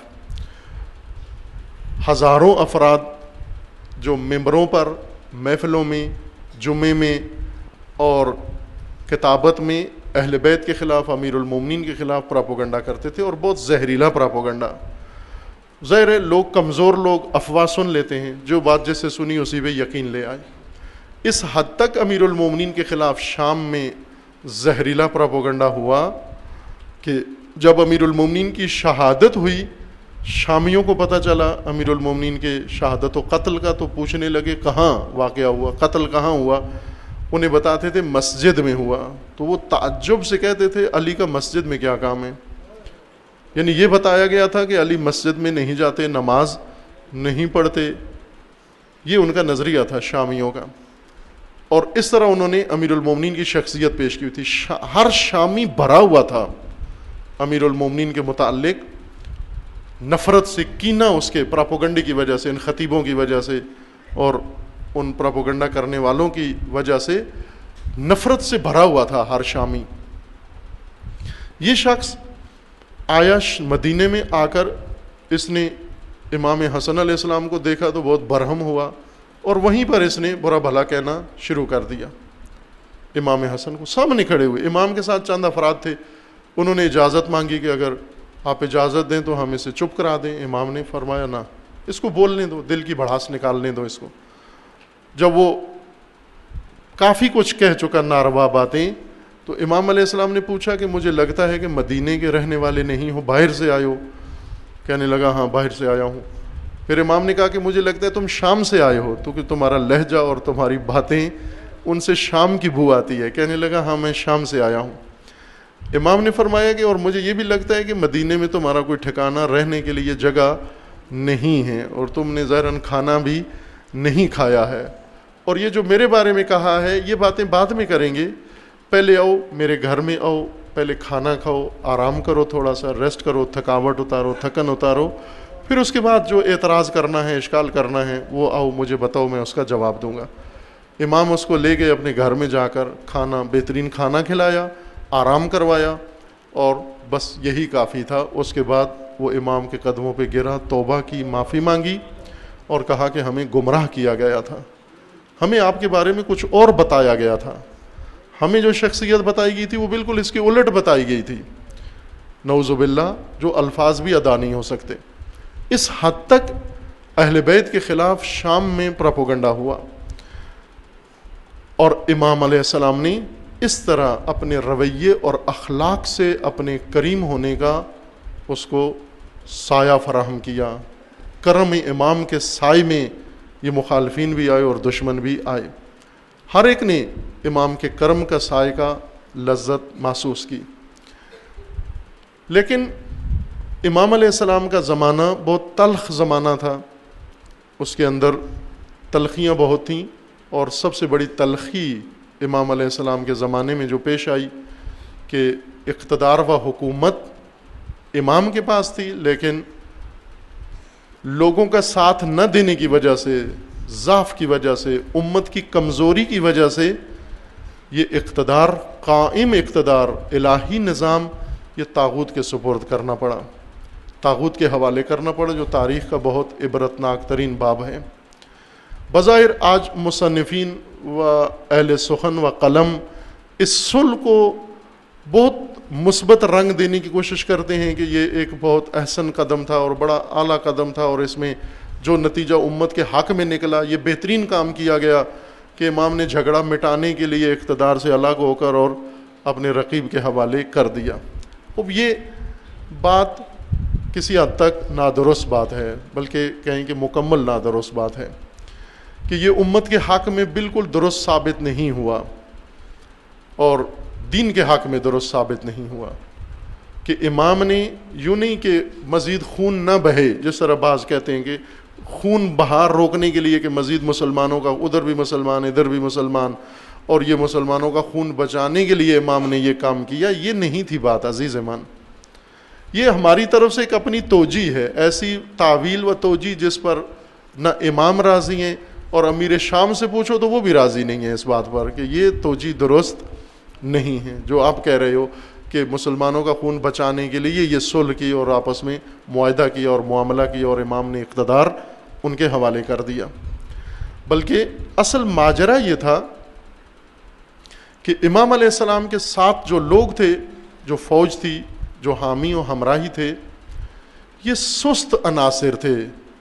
ہزاروں افراد جو ممبروں پر, محفلوں میں, جمعے میں اور کتابت میں اہل بیت کے خلاف, امیر المومنین کے خلاف پراپوگنڈا کرتے تھے, اور بہت زہریلا پراپوگنڈا. ظاہر ہے لوگ کمزور لوگ افواہ سن لیتے ہیں, جو بات جس سے سنی اسی پہ یقین لے آئے. اس حد تک امیر المومنین کے خلاف شام میں زہریلا پراپوگنڈا ہوا کہ جب امیر المومنین کی شہادت ہوئی, شامیوں کو پتہ چلا امیر المومنین کے شہادت و قتل کا, تو پوچھنے لگے کہاں واقعہ ہوا, قتل کہاں ہوا. انہیں بتاتے تھے مسجد میں ہوا, تو وہ تعجب سے کہتے تھے علی کا مسجد میں کیا کام ہے. یعنی یہ بتایا گیا تھا کہ علی مسجد میں نہیں جاتے, نماز نہیں پڑھتے, یہ ان کا نظریہ تھا شامیوں کا. اور اس طرح انہوں نے امیر المومنین کی شخصیت پیش کی تھی. ہر شامی بھرا ہوا تھا امیر المومنین کے متعلق نفرت سے, کینہ اس کے پراپوگنڈے کی وجہ سے, ان خطیبوں کی وجہ سے اور ان پراپوگنڈا کرنے والوں کی وجہ سے نفرت سے بھرا ہوا تھا ہر شامی. یہ شخص آیا مدینے میں, آ کر اس نے امام حسن علیہ السلام کو دیکھا تو بہت برہم ہوا, اور وہیں پر اس نے برا بھلا کہنا شروع کر دیا امام حسن کو. سامنے کھڑے ہوئے, امام کے ساتھ چند افراد تھے, انہوں نے اجازت مانگی کہ اگر آپ اجازت دیں تو ہم اسے چپ کرا دیں. امام نے فرمایا نہ, اس کو بولنے دو, دل کی بھڑاس نکالنے دو اس کو. جب وہ کافی کچھ کہہ چکا ناروا باتیں, تو امام علیہ السلام نے پوچھا کہ مجھے لگتا ہے کہ مدینے کے رہنے والے نہیں ہو, باہر سے آئے ہو. کہنے لگا ہاں باہر سے آیا ہوں. پھر امام نے کہا کہ مجھے لگتا ہے تم شام سے آئے ہو, تو کہ تمہارا لہجہ اور تمہاری باتیں ان سے شام کی بو آتی ہے. کہنے لگا ہاں میں شام سے آیا ہوں. امام نے فرمایا کہ اور مجھے یہ بھی لگتا ہے کہ مدینے میں تمہارا کوئی ٹھکانہ, رہنے کے لیے جگہ نہیں ہے, اور تم نے ظاہراً کھانا بھی نہیں کھایا ہے. اور یہ جو میرے بارے میں کہا ہے یہ باتیں بعد میں کریں گے, پہلے آؤ میرے گھر میں آؤ, پہلے کھانا کھاؤ, آرام کرو, تھوڑا سا ریسٹ کرو, تھکاوٹ اتارو, تھکن اتارو, پھر اس کے بعد جو اعتراض کرنا ہے, اشکال کرنا ہے, وہ آؤ مجھے بتاؤ, میں اس کا جواب دوں گا. امام اس کو لے گئے اپنے گھر میں, جا کر کھانا, بہترین کھانا کھلایا, آرام کروایا, اور بس یہی کافی تھا. اس کے بعد وہ امام کے قدموں پہ گرا, توبہ کی, معافی مانگی, اور کہا کہ ہمیں گمراہ کیا گیا تھا, ہمیں آپ کے بارے میں کچھ اور بتایا گیا تھا, ہمیں جو شخصیت بتائی گئی تھی وہ بالکل اس کے الٹ بتائی گئی تھی. نعوذ باللہ, جو الفاظ بھی ادا نہیں ہو سکتے. اس حد تک اہل بیت کے خلاف شام میں پراپوگنڈا ہوا, اور امام علیہ السلام نے اس طرح اپنے رویے اور اخلاق سے اپنے کریم ہونے کا اس کو سایہ فراہم کیا. کرم امام کے سائے میں یہ مخالفین بھی آئے اور دشمن بھی آئے, ہر ایک نے امام کے کرم کا سائے کا لذت محسوس کی. لیکن امام علیہ السلام کا زمانہ بہت تلخ زمانہ تھا, اس کے اندر تلخیاں بہت تھیں، اور سب سے بڑی تلخی امام علیہ السلام کے زمانے میں جو پیش آئی کہ اقتدار و حکومت امام کے پاس تھی، لیکن لوگوں کا ساتھ نہ دینے کی وجہ سے، ضعف کی وجہ سے، امت کی کمزوری کی وجہ سے یہ اقتدار، قائم اقتدار، الہی نظام، یہ طاغوت کے سپرد کرنا پڑا، طاغوت کے حوالے کرنا پڑا، جو تاریخ کا بہت عبرتناک ترین باب ہے۔ بظاہر آج مصنفین و اہل سخن و قلم اس صلح کو بہت مثبت رنگ دینے کی کوشش کرتے ہیں کہ یہ ایک بہت احسن قدم تھا اور بڑا اعلیٰ قدم تھا، اور اس میں جو نتیجہ امت کے حق میں نکلا یہ بہترین کام کیا گیا کہ امام نے جھگڑا مٹانے کے لیے اقتدار سے الگ ہو کر اور اپنے رقیب کے حوالے کر دیا۔ اب یہ بات کسی حد تک نادرست بات ہے، بلکہ کہیں کہ مکمل نادرست بات ہے کہ یہ امت کے حق میں بالکل درست ثابت نہیں ہوا، اور دین کے حق میں درست ثابت نہیں ہوا کہ امام نے یوں نہیں کہ مزید خون نہ بہے، جس طرح بعض کہتے ہیں کہ خون بہار روکنے کے لیے کہ مزید مسلمانوں کا، ادھر بھی مسلمان ادھر بھی مسلمان، اور یہ مسلمانوں کا خون بچانے کے لیے امام نے یہ کام کیا، یہ نہیں تھی بات عزیز امان۔ یہ ہماری طرف سے ایک اپنی توجیہ ہے، ایسی تعویل و توجیہ جس پر نہ امام راضی ہیں، اور امیر شام سے پوچھو تو وہ بھی راضی نہیں ہے اس بات پر کہ یہ توجیہ درست نہیں ہے جو آپ کہہ رہے ہو کہ مسلمانوں کا خون بچانے کے لیے یہ صلح کی اور آپس میں معاہدہ کیا اور معاملہ کیا اور امام نے اقتدار ان کے حوالے کر دیا۔ بلکہ اصل ماجرا یہ تھا کہ امام علیہ السلام کے ساتھ جو لوگ تھے، جو فوج تھی، جو حامی و ہمراہی تھے، یہ سست عناصر تھے،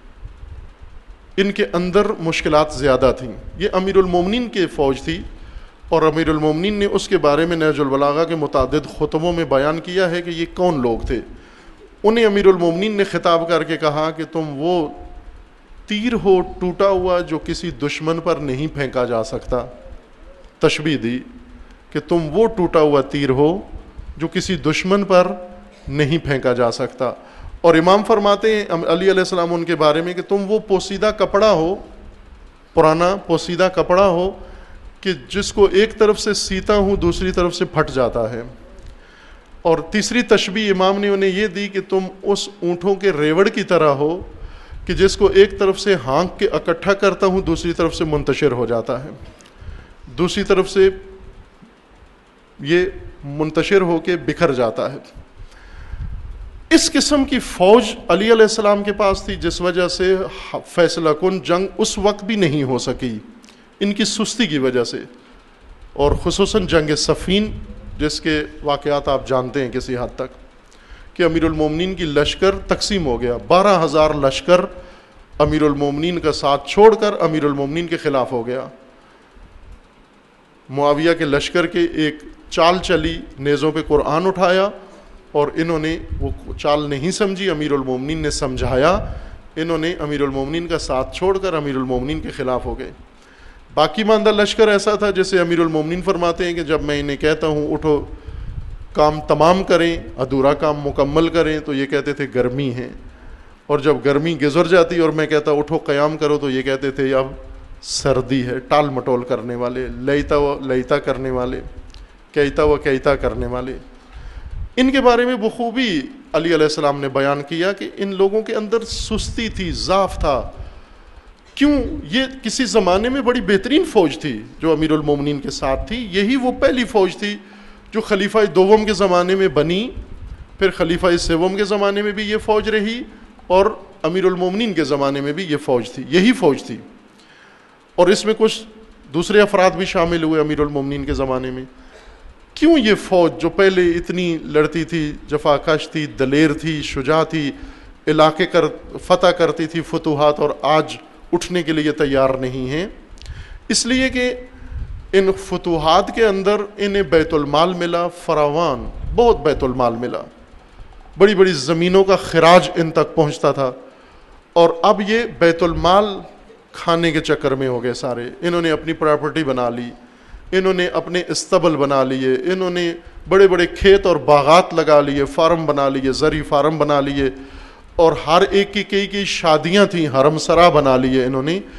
ان کے اندر مشکلات زیادہ تھیں۔ یہ امیر المومنین کی فوج تھی، اور امیر المومنین نے اس کے بارے میں نہج البلاغہ کے متعدد خطبوں میں بیان کیا ہے کہ یہ کون لوگ تھے۔ انہیں امیر المومنین نے خطاب کر کے کہا کہ تم وہ تیر ہو ٹوٹا ہوا جو کسی دشمن پر نہیں پھینکا جا سکتا، تشبیہ دی کہ تم وہ ٹوٹا ہوا تیر ہو جو کسی دشمن پر نہیں پھینکا جا سکتا۔ اور امام فرماتے ہیں علی علیہ السلام ان کے بارے میں کہ تم وہ پوسیدہ کپڑا ہو، پرانا پوسیدہ کپڑا ہو کہ جس کو ایک طرف سے سیتا ہوں دوسری طرف سے پھٹ جاتا ہے۔ اور تیسری تشبیہ امام نے انہیں یہ دی کہ تم اس اونٹوں کے ریوڑ کی طرح ہو کہ جس کو ایک طرف سے ہانک کے اکٹھا کرتا ہوں دوسری طرف سے منتشر ہو جاتا ہے، دوسری طرف سے یہ منتشر ہو کے بکھر جاتا ہے۔ اس قسم کی فوج علی علیہ السلام کے پاس تھی، جس وجہ سے فیصلہ کن جنگ اس وقت بھی نہیں ہو سکی ان کی سستی کی وجہ سے، اور خصوصاً جنگ صفین جس کے واقعات آپ جانتے ہیں کسی حد تک کہ امیر المومنین کی لشکر تقسیم ہو گیا، بارہ ہزار لشکر امیر المومنین کا ساتھ چھوڑ کر امیر المومنین کے خلاف ہو گیا۔ معاویہ کے لشکر کے ایک چال چلی، نیزوں پہ قرآن اٹھایا، اور انہوں نے وہ چال نہیں سمجھی، امیر المومنین نے سمجھایا، انہوں نے امیر المومنین کا ساتھ چھوڑ کر امیر المومنین کے خلاف ہو گئے۔ باقی ماندہ لشکر ایسا تھا جسے امیر المومنین فرماتے ہیں کہ جب میں انہیں کہتا ہوں اٹھو کام تمام کریں، ادھورا کام مکمل کریں، تو یہ کہتے تھے گرمی ہے، اور جب گرمی گزر جاتی اور میں کہتا اٹھو قیام کرو تو یہ کہتے تھے اب سردی ہے۔ ٹال مٹول کرنے والے، لیتا و لیتا کرنے والے، کہتا و کہتا کرنے والے، ان کے بارے میں بخوبی علی علیہ السلام نے بیان کیا کہ ان لوگوں کے اندر سستی تھی، ضعف تھا۔ کیوں؟ یہ کسی زمانے میں بڑی بہترین فوج تھی جو امیر المومنین کے ساتھ تھی، یہی وہ پہلی فوج تھی جو خلیفہ دوم کے زمانے میں بنی، پھر خلیفہ سوم کے زمانے میں بھی یہ فوج رہی، اور امیر المومنین کے زمانے میں بھی یہ فوج تھی، یہی فوج تھی۔ اور اس میں کچھ دوسرے افراد بھی شامل ہوئے امیر المومنین کے زمانے میں۔ کیوں یہ فوج جو پہلے اتنی لڑتی تھی، جفاکش تھی، دلیر تھی، شجاع تھی، علاقے کر فتح کرتی تھی فتوحات، اور آج اٹھنے کے لیے تیار نہیں ہیں؟ اس لیے کہ ان فتوحات کے اندر انہیں بیت المال ملا، فراوان بہت بیت المال ملا، بڑی بڑی زمینوں کا خراج ان تک پہنچتا تھا، اور اب یہ بیت المال کھانے کے چکر میں ہو گئے سارے۔ انہوں نے اپنی پراپرٹی بنا لی، انہوں نے اپنے استبل بنا لیے، انہوں نے بڑے بڑے کھیت اور باغات لگا لیے، فارم بنا لیے، زرعی فارم بنا لیے، اور ہر ایک کی کئی کئی شادیاں تھیں، حرم سرا بنا لیے انہوں نے،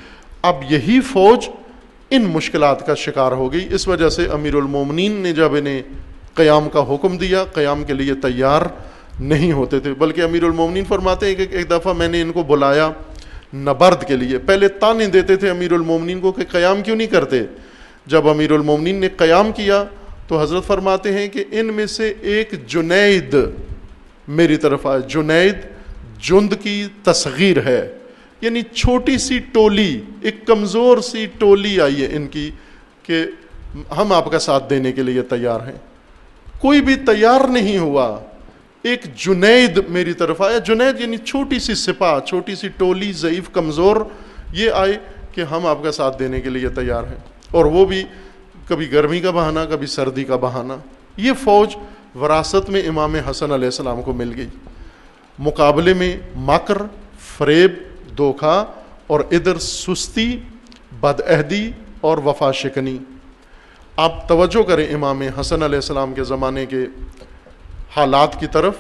اب یہی فوج ان مشکلات کا شکار ہو گئی. اس وجہ سے امیر المومنین نے جب انہیں قیام کا حکم دیا, قیام کے لیے تیار نہیں ہوتے تھے, بلکہ امیر المومنین فرماتے ہیں کہ ایک دفعہ میں نے ان کو بلایا نبرد کے لیے. پہلے تانے دیتے تھے امیر المومنین کو کہ قیام کیوں نہیں کرتے. جب امیر المومنین نے قیام کیا تو حضرت فرماتے ہیں کہ ان میں سے ایک جنید میری طرف آئے. جنید جند کی تصغیر ہے, یعنی چھوٹی سی ٹولی, ایک کمزور سی ٹولی آئی ہے ان کی کہ ہم آپ کا ساتھ دینے کے لیے تیار ہیں. کوئی بھی تیار نہیں ہوا. ایک جنید میری طرف آیا. جنید یعنی چھوٹی سی سپاہ, چھوٹی سی ٹولی, ضعیف کمزور, یہ آئے کہ ہم آپ کا ساتھ دینے کے لیے تیار ہیں. اور وہ بھی کبھی گرمی کا بہانہ, کبھی سردی کا بہانہ. یہ فوج وراثت میں امام حسن علیہ السلام کو مل گئی. مقابلے میں مکر, فریب, دھوکہ, اور ادھر سستی, بدعہدی اور وفا شکنی. آپ توجہ کریں امام حسن علیہ السلام کے زمانے کے حالات کی طرف.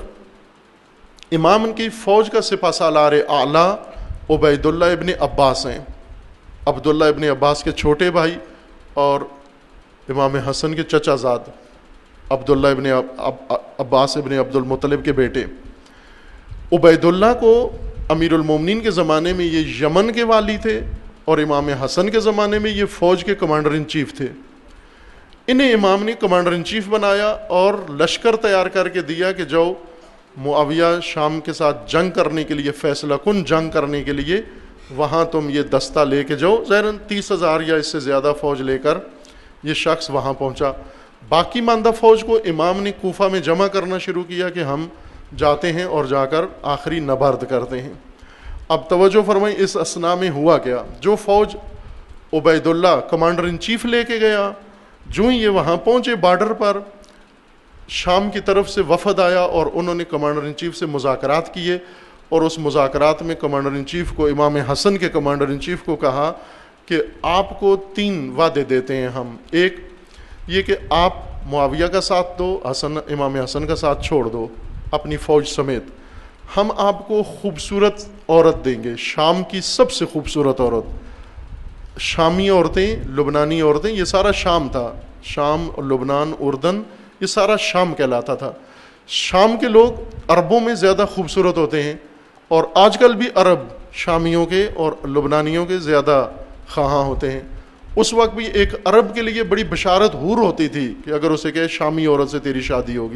امام کی فوج کا سپہ سالار اعلیٰ عبید اللہ ابن عباس ہیں. عبداللہ ابن عباس کے چھوٹے بھائی اور امام حسن کے چچا زاد عبداللہ ابن عباس ابن عبد المطلب کے بیٹے. عبید اللہ کو امیر المومنین کے زمانے میں یہ یمن کے والی تھے, اور امام حسن کے زمانے میں یہ فوج کے کمانڈر ان چیف تھے. انہیں امام نے کمانڈر ان چیف بنایا اور لشکر تیار کر کے دیا کہ جاؤ معاویہ شام کے ساتھ جنگ کرنے کے لیے, فیصلہ کن جنگ کرنے کے لیے وہاں تم یہ دستہ لے کے جاؤ. ظاہراً تیس ہزار یا اس سے زیادہ فوج لے کر یہ شخص وہاں پہنچا. باقی ماندہ فوج کو امام نے کوفہ میں جمع کرنا شروع کیا کہ ہم جاتے ہیں اور جا کر آخری نبرد کرتے ہیں. اب توجہ فرمائیں اس اسنا میں ہوا کیا. جو فوج Ubaid Ullah commander in chief لے کے گیا, جو ہی یہ وہاں پہنچے بارڈر پر, شام کی طرف سے وفد آیا اور انہوں نے کمانڈر ان چیف سے مذاکرات کیے. اور اس مذاکرات میں کمانڈر ان چیف کو, امام حسن کے کمانڈر ان چیف کو کہا کہ آپ کو تین وعدے دیتے ہیں ہم. ایک یہ کہ آپ معاویہ کا ساتھ دو, حسن امام حسن کا ساتھ چھوڑ دو اپنی فوج سمیت. ہم آپ کو خوبصورت عورت دیں گے, شام کی سب سے خوبصورت عورت. شامی عورتیں, لبنانی عورتیں, یہ سارا شام تھا. شام, لبنان, اردن, یہ سارا شام کہلاتا تھا. شام کے لوگ عربوں میں زیادہ خوبصورت ہوتے ہیں, اور آج کل بھی عرب شامیوں کے اور لبنانیوں کے زیادہ خواہاں ہوتے ہیں. اس وقت بھی ایک عرب کے لیے بڑی بشارت حور ہوتی تھی کہ اگر اسے کہے شامی عورت سے تیری شادی ہوگی.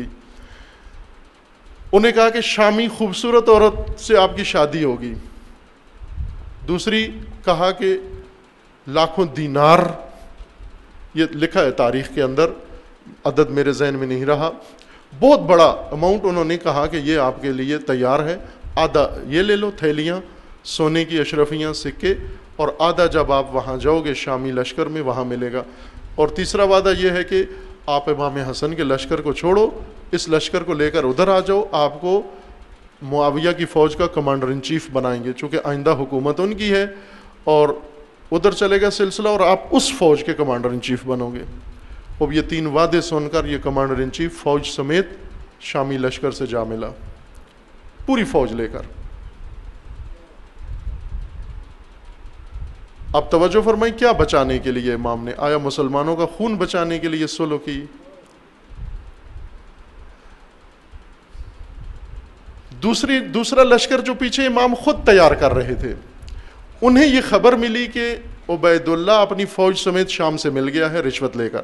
انہیں کہا کہ شامی خوبصورت عورت سے آپ کی شادی ہوگی. دوسری کہا کہ لاکھوں دینار, یہ لکھا ہے تاریخ کے اندر, عدد میرے ذہن میں نہیں رہا, بہت بڑا اماؤنٹ انہوں نے کہا کہ یہ آپ کے لیے تیار ہے. آدھا یہ لے لو تھیلیاں, سونے کی اشرفیاں, سکے, اور آدھا جب آپ وہاں جاؤ گے شامی لشکر میں وہاں ملے گا. اور تیسرا وعدہ یہ ہے کہ آپ امام حسن کے لشکر کو چھوڑو, اس لشکر کو لے کر ادھر آ جاؤ, آپ کو معاویہ کی فوج کا کمانڈر ان چیف بنائیں گے, چونکہ آئندہ حکومت ان کی ہے, اور ادھر چلے گا سلسلہ اور آپ اس فوج کے کمانڈر ان چیف بنو گے. اب یہ تین وعدے سن کر یہ کمانڈر ان چیف فوج سمیت شامی لشکر سے جا ملا, پوری فوج لے کر. اب توجہ فرمائیں کیا بچانے کے لیے امام نے, آیا مسلمانوں کا خون بچانے کے لیے سلو کی. دوسری دوسرا لشکر جو پیچھے امام خود تیار کر رہے تھے, انہیں یہ خبر ملی کہ عبید اللہ اپنی فوج سمیت شام سے مل گیا ہے رشوت لے کر.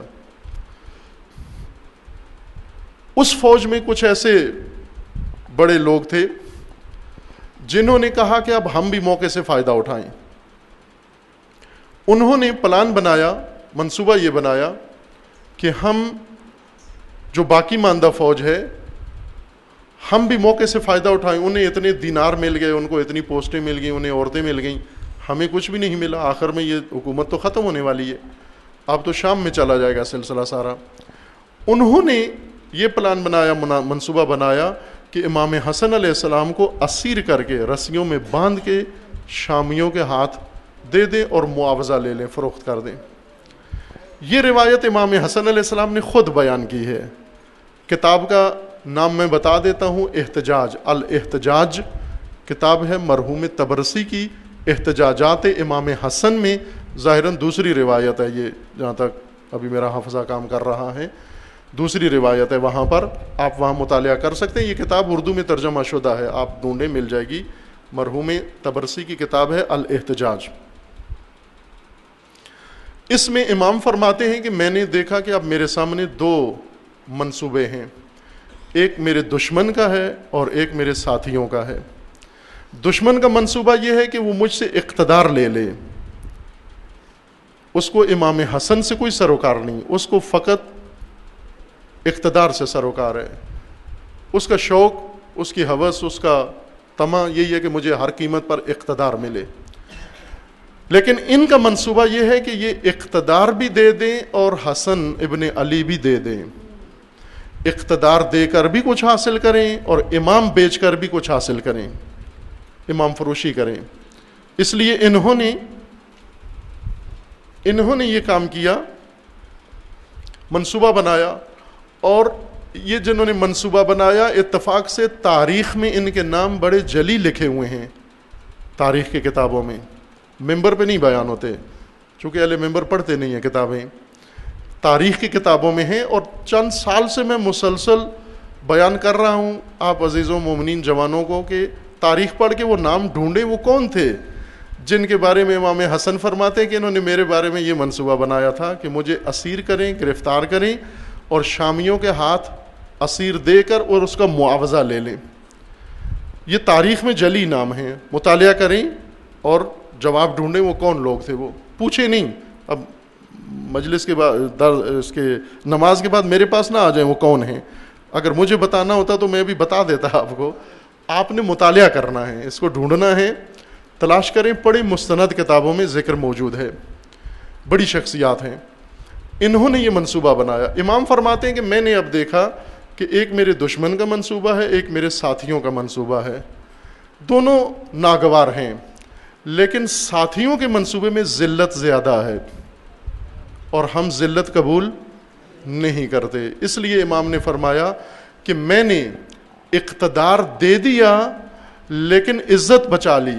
اس فوج میں کچھ ایسے بڑے لوگ تھے جنہوں نے کہا کہ اب ہم بھی موقع سے فائدہ اٹھائیں. انہوں نے پلان بنایا, منصوبہ یہ بنایا کہ ہم جو باقی ماندہ فوج ہے ہم بھی موقع سے فائدہ اٹھائیں. انہیں اتنے دینار مل گئے, ان کو اتنی پوسٹیں مل گئیں, انہیں عورتیں مل گئیں, ہمیں کچھ بھی نہیں ملا. آخر میں یہ حکومت تو ختم ہونے والی ہے, اب تو شام میں چلا جائے گا سلسلہ سارا. انہوں نے یہ پلان بنایا, منصوبہ بنایا کہ امام حسن علیہ السلام کو اسیر کر کے رسیوں میں باندھ کے شامیوں کے ہاتھ دے دیں اور معاوضہ لے لیں, فروخت کر دیں. یہ روایت امام حسن علیہ السلام نے خود بیان کی ہے. کتاب کا نام میں بتا دیتا ہوں, احتجاج, الاحتجاج کتاب ہے مرحوم تبرسی کی, احتجاجات امام حسن میں ظاہراً دوسری روایت ہے یہ، جہاں تک ابھی میرا حافظہ کام کر رہا ہے، دوسری روایت ہے، وہاں پر آپ وہاں مطالعہ کر سکتے ہیں۔ یہ کتاب اردو میں ترجمہ شدہ ہے، آپ ڈھونڈیں مل جائے گی، مرحوم طبرسی کی کتاب ہے الاحتجاج۔ اس میں امام فرماتے ہیں کہ میں نے دیکھا کہ اب میرے سامنے دو منصوبے ہیں، ایک میرے دشمن کا ہے اور ایک میرے ساتھیوں کا ہے۔ دشمن کا منصوبہ یہ ہے کہ وہ مجھ سے اقتدار لے لے، اس کو امام حسن سے کوئی سروکار نہیں، اس کو فقط اقتدار سے سروکار ہے، اس کا شوق، اس کی ہوس، اس کا طمع یہی ہے کہ مجھے ہر قیمت پر اقتدار ملے۔ لیکن ان کا منصوبہ یہ ہے کہ یہ اقتدار بھی دے دیں اور حسن ابن علی بھی دے دیں، اقتدار دے کر بھی کچھ حاصل کریں اور امام بیچ کر بھی کچھ حاصل کریں، امام فروشی کریں۔ اس لیے انہوں نے انہوں نے یہ کام کیا، منصوبہ بنایا، اور یہ جنہوں نے منصوبہ بنایا اتفاق سے تاریخ میں ان کے نام بڑے جلی لکھے ہوئے ہیں، تاریخ کی کتابوں میں، ممبر پہ نہیں بیان ہوتے چونکہ اہل ممبر پڑھتے نہیں ہیں کتابیں، تاریخ کی کتابوں میں ہیں، اور چند سال سے میں مسلسل بیان کر رہا ہوں آپ عزیزوں مومنین جوانوں کو کہ تاریخ پڑھ کے وہ نام ڈھونڈیں، وہ کون تھے جن کے بارے میں امام حسن فرماتے ہیں کہ انہوں نے میرے بارے میں یہ منصوبہ بنایا تھا کہ مجھے اسیر کریں، گرفتار کریں اور شامیوں کے ہاتھ اسیر دے کر اور اس کا معاوضہ لے لیں۔ یہ تاریخ میں جلی نام ہیں، مطالعہ کریں اور جواب ڈھونڈیں وہ کون لوگ تھے، وہ پوچھیں نہیں۔ اب مجلس کے بعد در اس کے نماز کے بعد میرے پاس نہ آ جائیں وہ کون ہیں، اگر مجھے بتانا ہوتا تو میں بھی بتا دیتا آپ کو۔ آپ نے مطالعہ کرنا ہے، اس کو ڈھونڈنا ہے، تلاش کریں، پڑھیں، مستند کتابوں میں ذکر موجود ہے، بڑی شخصیات ہیں، انہوں نے یہ منصوبہ بنایا۔ امام فرماتے ہیں کہ میں نے اب دیکھا کہ ایک میرے دشمن کا منصوبہ ہے، ایک میرے ساتھیوں کا منصوبہ ہے، دونوں ناگوار ہیں، لیکن ساتھیوں کے منصوبے میں ذلت زیادہ ہے اور ہم ذلت قبول نہیں کرتے۔ اس لیے امام نے فرمایا کہ میں نے اقتدار دے دیا لیکن عزت بچا لی،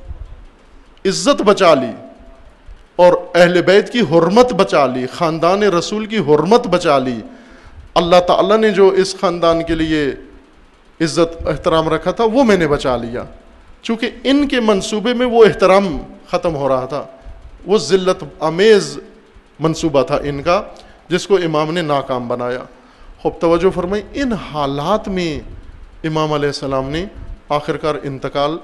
عزت بچا لی اور اہل بیت کی حرمت بچا لی، خاندان رسول کی حرمت بچا لی۔ اللہ تعالیٰ نے جو اس خاندان کے لیے عزت احترام رکھا تھا وہ میں نے بچا لیا، چونکہ ان کے منصوبے میں وہ احترام ختم ہو رہا تھا، وہ ذلت امیز منصوبہ تھا ان کا جس کو امام نے ناکام بنایا۔ خوب توجہ فرمائیں، ان حالات میں امام علیہ السلام نے آخرکار انتقال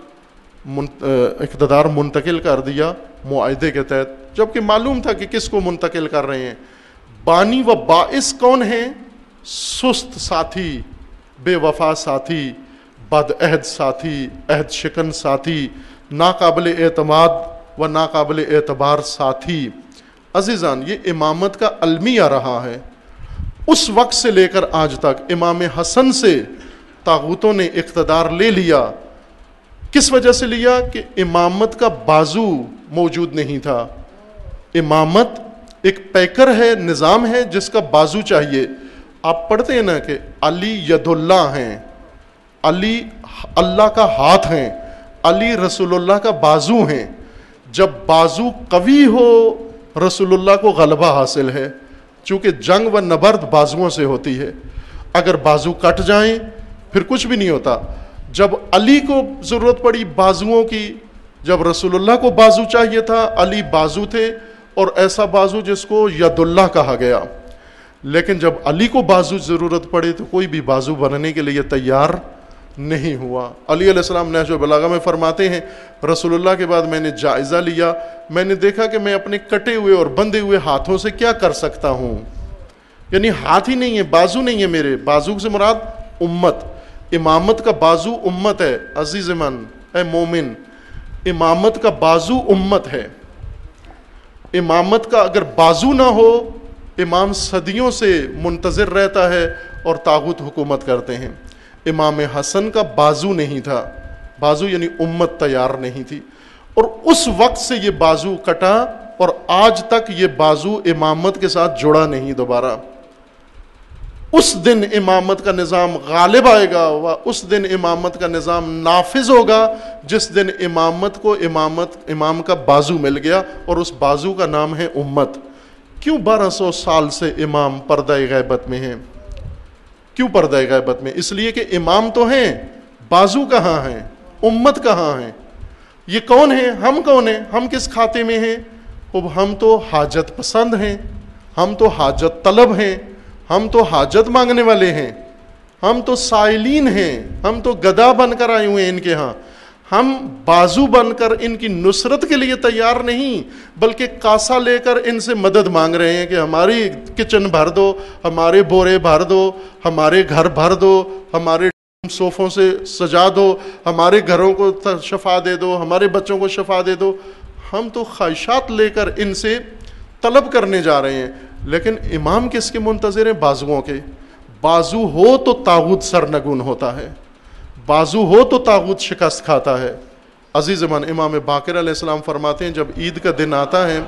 اقتدار منتقل کر دیا معاہدے کے تحت، جبکہ معلوم تھا کہ کس کو منتقل کر رہے ہیں۔ بانی و باعث کون ہیں؟ سست ساتھی، بے وفا ساتھی، بد عہد ساتھی، عہد شکن ساتھی، ناقابل اعتماد و ناقابل اعتبار ساتھی۔ عزیزان، یہ امامت کا المیہ رہا ہے اس وقت سے لے کر آج تک۔ امام حسن سے طاغوتوں نے اقتدار لے لیا، کس وجہ سے لیا؟ کہ امامت کا بازو موجود نہیں تھا۔ امامت ایک پیکر ہے، نظام ہے جس کا بازو چاہیے۔ آپ پڑھتے ہیں نا کہ علی ید اللہ ہیں، علی اللہ کا ہاتھ ہیں، علی رسول اللہ کا بازو ہیں۔ جب بازو قوی ہو رسول اللہ کو غلبہ حاصل ہے، چونکہ جنگ و نبرد بازوؤں سے ہوتی ہے۔ اگر بازو کٹ جائیں پھر کچھ بھی نہیں ہوتا۔ جب علی کو ضرورت پڑی بازوؤں کی، جب رسول اللہ کو بازو چاہیے تھا، علی بازو تھے، اور ایسا بازو جس کو ید اللہ کہا گیا۔ لیکن جب علی کو بازو ضرورت پڑی تو کوئی بھی بازو بننے کے لیے تیار نہیں ہوا۔ علی علیہ السلام نہج البلاغہ میں فرماتے ہیں رسول اللہ کے بعد میں نے جائزہ لیا، میں نے دیکھا کہ میں اپنے کٹے ہوئے اور بندھے ہوئے ہاتھوں سے کیا کر سکتا ہوں، یعنی ہاتھ ہی نہیں ہے، بازو نہیں ہے میرے۔ بازو سے مراد امت، امامت کا بازو امت ہے۔ عزیز من اے مومن، امامت کا بازو امت ہے۔ امامت کا اگر بازو نہ ہو، امام صدیوں سے منتظر رہتا ہے اور طاغوت حکومت کرتے ہیں۔ امام حسن کا بازو نہیں تھا، بازو یعنی امت تیار نہیں تھی، اور اس وقت سے یہ بازو کٹا اور آج تک یہ بازو امامت کے ساتھ جڑا نہیں دوبارہ۔ اس دن امامت کا نظام غالب آئے گا، اس دن امامت کا نظام نافذ ہوگا جس دن امامت کو امامت امام کا بازو مل گیا، اور اس بازو کا نام ہے امت۔ کیوں بارہ سو سال سے امام پردہ غیبت میں ہیں؟ کیوں پردہ غیبت میں؟ اس لیے کہ امام تو ہیں، بازو کہاں ہیں، امت کہاں ہیں؟ یہ کون ہیں؟ ہم کون ہیں؟ ہم کس کھاتے میں ہیں؟ اب ہم تو حاجت پسند ہیں، ہم تو حاجت طلب ہیں، ہم تو حاجت مانگنے والے ہیں، ہم تو سائلین ہیں، ہم تو گدا بن کر آئے ہوئے ہیں ان کے ہاں۔ ہم بازو بن کر ان کی نصرت کے لیے تیار نہیں، بلکہ کاسا لے کر ان سے مدد مانگ رہے ہیں کہ ہماری کچن بھر دو، ہمارے بورے بھر دو، ہمارے گھر بھر دو، ہمارے صوفوں سے سجا دو، ہمارے گھروں کو شفا دے دو، ہمارے بچوں کو شفا دے دو۔ ہم تو خواہشات لے کر ان سے طلب کرنے جا رہے ہیں، لیکن امام کس کے منتظر ہیں؟ بازوؤں کے۔ بازو ہو تو طاغوت سرنگون ہوتا ہے، بازو ہو تو طاغوت شکست کھاتا ہے۔ عزیز من، امام باقر علیہ السلام فرماتے ہیں جب عید کا دن آتا ہے،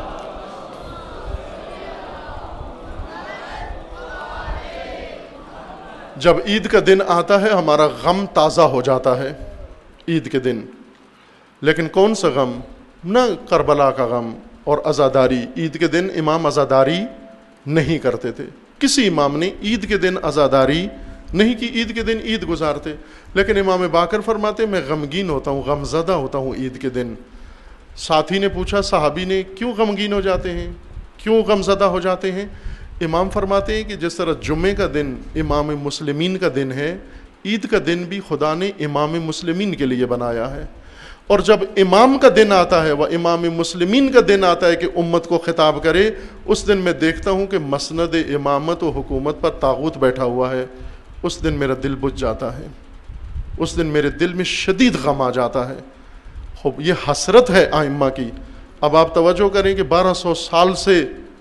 جب عید کا دن آتا ہے ہمارا غم تازہ ہو جاتا ہے عید کے دن۔ لیکن کون سا غم؟ نہ کربلا کا غم اور عزاداری۔ عید کے دن امام عزاداری نہیں کرتے تھے، کسی امام نے عید کے دن عزاداری نہیں کی، عید کے دن عید گزارتے۔ لیکن امام باقر فرماتے میں غمگین ہوتا ہوں، غم زدہ ہوتا ہوں عید کے دن۔ ساتھی نے پوچھا، صحابی نے، کیوں غمگین ہو جاتے ہیں، کیوں غم زدہ ہو جاتے ہیں؟ امام فرماتے ہیں کہ جس طرح جمعے کا دن امام مسلمین کا دن ہے، عید کا دن بھی خدا نے امام مسلمین کے لیے بنایا ہے، اور جب امام کا دن آتا ہے، وہ امام مسلمین کا دن آتا ہے کہ امت کو خطاب کرے، اس دن میں دیکھتا ہوں کہ مسند امامت و حکومت پر طاغوت بیٹھا ہوا ہے، اس دن میرا دل بجھ جاتا ہے، اس دن میرے دل میں شدید غم آ جاتا ہے۔ خوب یہ حسرت ہے ائمہ کی۔ اب آپ توجہ کریں کہ بارہ سو سال سے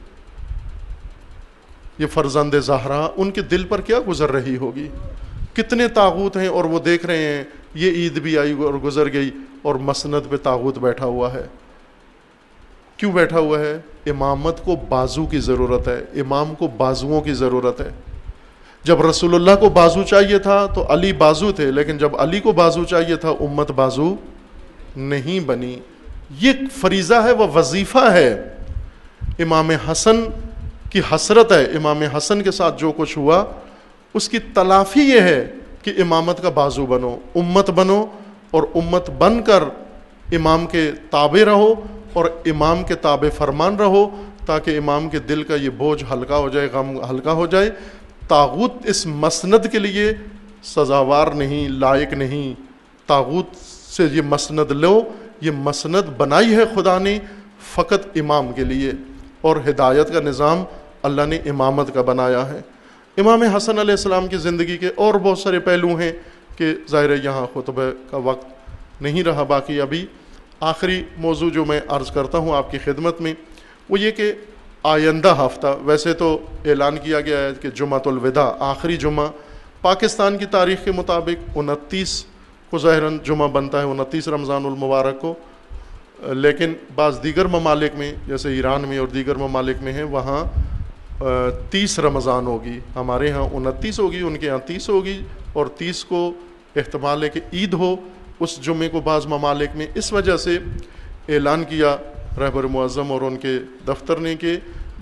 یہ فرزند زہرا، ان کے دل پر کیا گزر رہی ہوگی، کتنے طاغوت ہیں، اور وہ دیکھ رہے ہیں یہ عید بھی آئی اور گزر گئی اور مسند پہ طاغوت بیٹھا ہوا ہے۔ کیوں بیٹھا ہوا ہے؟ امامت کو بازو کی ضرورت ہے، امام کو بازوؤں کی ضرورت ہے۔ جب رسول اللہ کو بازو چاہیے تھا تو علی بازو تھے، لیکن جب علی کو بازو چاہیے تھا امت بازو نہیں بنی۔ یہ فریضہ ہے، وہ وظیفہ ہے۔ امام حسن کی حسرت ہے، امام حسن کے ساتھ جو کچھ ہوا اس کی تلافی یہ ہے کہ امامت کا بازو بنو، امت بنو، اور امت بن کر امام کے تابع رہو اور امام کے تابع فرمان رہو، تاکہ امام کے دل کا یہ بوجھ ہلکا ہو جائے، غم ہلکا ہو جائے۔ طاغوت اس مسند کے لیے سزاوار نہیں، لائق نہیں۔ طاغوت سے یہ مسند لو، یہ مسند بنائی ہے خدا نے فقط امام کے لیے، اور ہدایت کا نظام اللہ نے امامت کا بنایا ہے۔ امام حسن علیہ السلام کی زندگی کے اور بہت سارے پہلو ہیں کہ ظاہر ہے یہاں خطبہ کا وقت نہیں رہا باقی۔ ابھی آخری موضوع جو میں عرض کرتا ہوں آپ کی خدمت میں وہ یہ کہ آئندہ ہفتہ، ویسے تو اعلان کیا گیا ہے کہ جمعۃ الوداع، آخری جمعہ پاکستان کی تاریخ کے مطابق انتیس کو ظاہراً جمعہ بنتا ہے، انتیس رمضان المبارک کو، لیکن بعض دیگر ممالک میں جیسے ایران میں اور دیگر ممالک میں ہیں وہاں تیس رمضان ہوگی، ہمارے ہاں انتیس ہوگی، ان کے ہاں تیس ہوگی، اور تیس کو احتمال ہے کہ عید ہو اس جمعے کو بعض ممالک میں۔ اس وجہ سے اعلان کیا رہبر معظم اور ان کے دفتر نے کہ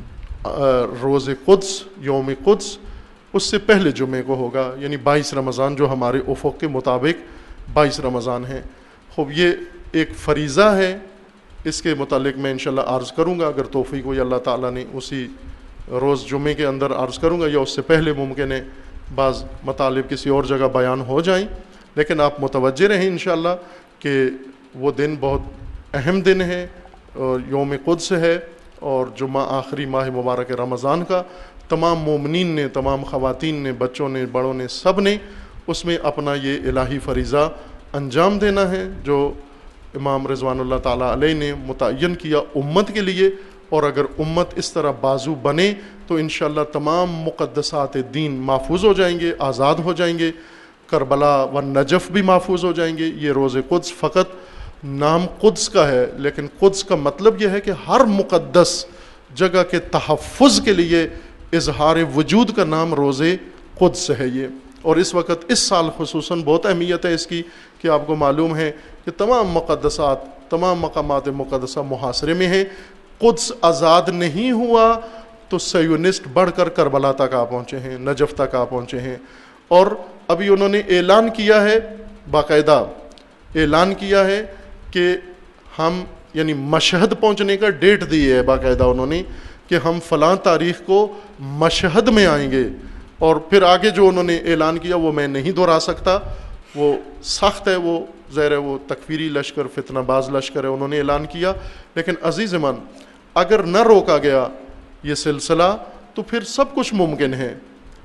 روز قدس، یوم قدس اس سے پہلے جمعے کو ہوگا، یعنی بائیس رمضان جو ہمارے افق کے مطابق بائیس رمضان ہیں۔ خوب یہ ایک فریضہ ہے، اس کے متعلق میں انشاءاللہ عرض کروں گا، اگر توفیق ہوئی اللہ تعالیٰ نے اسی روز جمعے کے اندر عرض کروں گا، یا اس سے پہلے ممکن ہے بعض مطالب کسی اور جگہ بیان ہو جائیں، لیکن آپ متوجہ رہیں انشاءاللہ کہ وہ دن بہت اہم دن ہے اور یوم قدس ہے، اور جمعہ آخری ماہ مبارک رمضان کا تمام مومنین نے، تمام خواتین نے، بچوں نے، بڑوں نے، سب نے اس میں اپنا یہ الہی فریضہ انجام دینا ہے جو امام رضوان اللہ تعالیٰ علیہ نے متعین کیا امت کے لیے۔ اور اگر امت اس طرح بازو بنے تو انشاءاللہ تمام مقدسات دین محفوظ ہو جائیں گے، آزاد ہو جائیں گے، کربلا و نجف بھی محفوظ ہو جائیں گے۔ یہ روز قدس فقط نام قدس کا ہے، لیکن قدس کا مطلب یہ ہے کہ ہر مقدس جگہ کے تحفظ کے لیے اظہار وجود کا نام روز قدس ہے یہ. اور اس وقت اس سال خصوصاً بہت اہمیت ہے اس کی کہ آپ کو معلوم ہے کہ تمام مقدسات، تمام مقامات مقدسہ محاصرے میں ہیں. قدس آزاد نہیں ہوا تو سیونسٹ بڑھ کر کربلا تک آ پہنچے ہیں، نجف تک آ پہنچے ہیں. اور ابھی انہوں نے اعلان کیا ہے، باقاعدہ اعلان کیا ہے کہ ہم یعنی مشہد پہنچنے کا ڈیٹ دی ہے باقاعدہ انہوں نے کہ ہم فلاں تاریخ کو مشہد میں آئیں گے. اور پھر آگے جو انہوں نے اعلان کیا وہ میں نہیں دہرا سکتا، وہ سخت ہے، وہ ظاہر ہے وہ تکفیری لشکر، فتنہ باز لشکر ہے، انہوں نے اعلان کیا. لیکن عزیز من، اگر نہ روکا گیا یہ سلسلہ تو پھر سب کچھ ممکن ہے.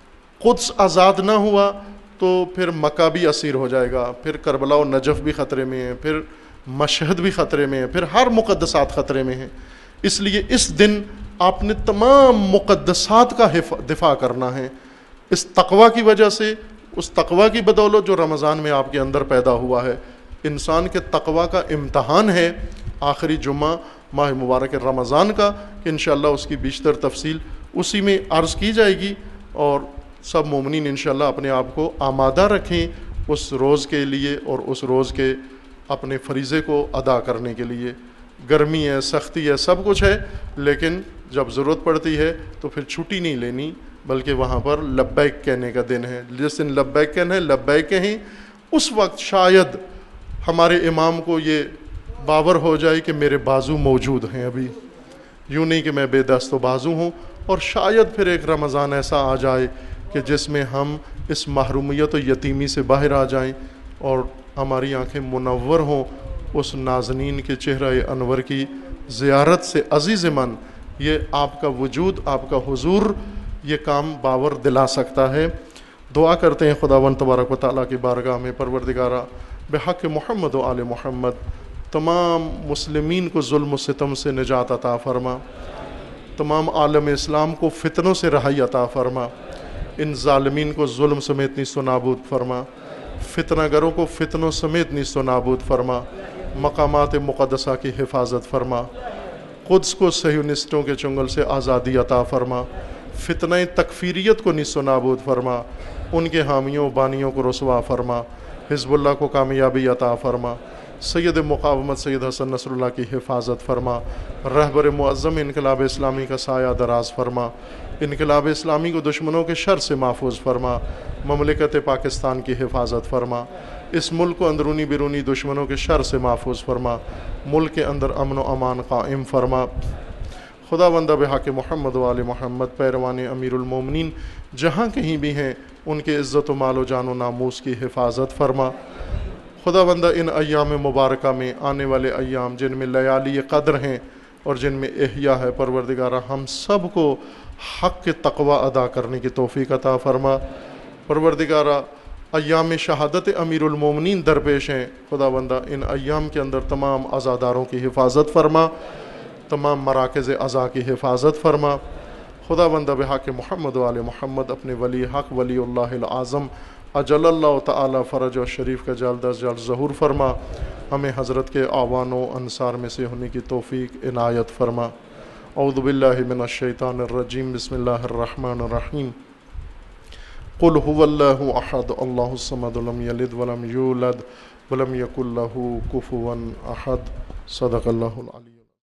قدس آزاد نہ ہوا تو پھر مکہ بھی اسیر ہو جائے گا، پھر کربلا و نجف بھی خطرے میں ہے، پھر مشہد بھی خطرے میں ہے، پھر ہر مقدسات خطرے میں ہیں. اس لیے اس دن آپ نے تمام مقدسات کا دفاع کرنا ہے، اس تقوی کی وجہ سے، اس تقوی کی بدولت جو رمضان میں آپ کے اندر پیدا ہوا ہے. انسان کے تقوی کا امتحان ہے آخری جمعہ ماہ مبارک رمضان کا، کہ انشاءاللہ اس کی بیشتر تفصیل اسی میں عرض کی جائے گی. اور سب مومنین انشاءاللہ اپنے آپ کو آمادہ رکھیں اس روز کے لیے اور اس روز کے اپنے فریضے کو ادا کرنے کے لیے. گرمی ہے، سختی ہے، سب کچھ ہے، لیکن جب ضرورت پڑتی ہے تو پھر چھٹی نہیں لینی، بلکہ وہاں پر لبیک کہنے کا دن ہے. جس دن لبیک کہنا ہے لبیک کہیں. اس وقت شاید ہمارے امام کو یہ باور ہو جائے کہ میرے بازو موجود ہیں ابھی، یوں نہیں کہ میں بے دست و بازو ہوں. اور شاید پھر ایک رمضان ایسا آ جائے کہ جس میں ہم اس محرومیت و یتیمی سے باہر آ جائیں اور ہماری آنکھیں منور ہوں اس نازنین کے چہرہ انور کی زیارت سے. عزیز من، یہ آپ کا وجود، آپ کا حضور یہ کام باور دلا سکتا ہے. دعا کرتے ہیں خداوند تبارک و تعالیٰ کی بارگاہ میں، پروردگارہ بحق محمد و آل محمد تمام مسلمین کو ظلم و ستم سے نجات عطا فرما، تمام عالم اسلام کو فتنوں سے رہائی عطا فرما، ان ظالمین کو ظلم سمیت نیست و نابود فرما، فتنہ گروں کو فتنوں سمیت نیست و نابود فرما، مقامات مقدسہ کی حفاظت فرما، قدس کو صہیونسٹوں کے چنگل سے آزادی عطا فرما، فتنہ تکفیریت کو نیست و نابود فرما، ان کے حامیوں بانیوں کو رسوا فرما، حزب اللہ کو کامیابی عطا فرما، سید مقاومت سید حسن نصر اللہ کی حفاظت فرما، رہبر معظم انقلاب اسلامی کا سایہ دراز فرما، انقلاب اسلامی کو دشمنوں کے شر سے محفوظ فرما، مملکت پاکستان کی حفاظت فرما، اس ملک کو اندرونی بیرونی دشمنوں کے شر سے محفوظ فرما، ملک کے اندر امن و امان قائم فرما. خدا بندہ بحق محمد و آل محمد پیروان امیر المومنین جہاں کہیں بھی ہیں ان کے عزت و مال و جان و ناموس کی حفاظت فرما. خدا بندہ ان ایام مبارکہ میں آنے والے ایام جن میں لیالی قدر ہیں اور جن میں احیاء ہے، پروردگارہ ہم سب کو حق کے تقوی ادا کرنے کی توفیق عطا فرما. پروردگارہ ایام شہادت امیر المومنین درپیش ہیں، خدا بندہ ان ایام کے اندر تمام عزاداروں کی حفاظت فرما، تمام مراکز عزا کی حفاظت فرما. خدا بندہ بحق محمد و آل محمد اپنے ولی حق ولی اللہ العظم اجل اللہ تعالی فرج و شریف کا جلد از جلد ظہور فرما، ہمیں حضرت کے اعوان و انصار میں سے ہونے کی توفیق عنایت فرما. اعوذ باللہ من الشیطان الرجیم، بسم اللہ الرحمن الرحیم. قل هو اللہ احد اللہ الصمد لم یلد ولم یولد ولم یکن لہ کفوا احد. صدق اللہ العلی.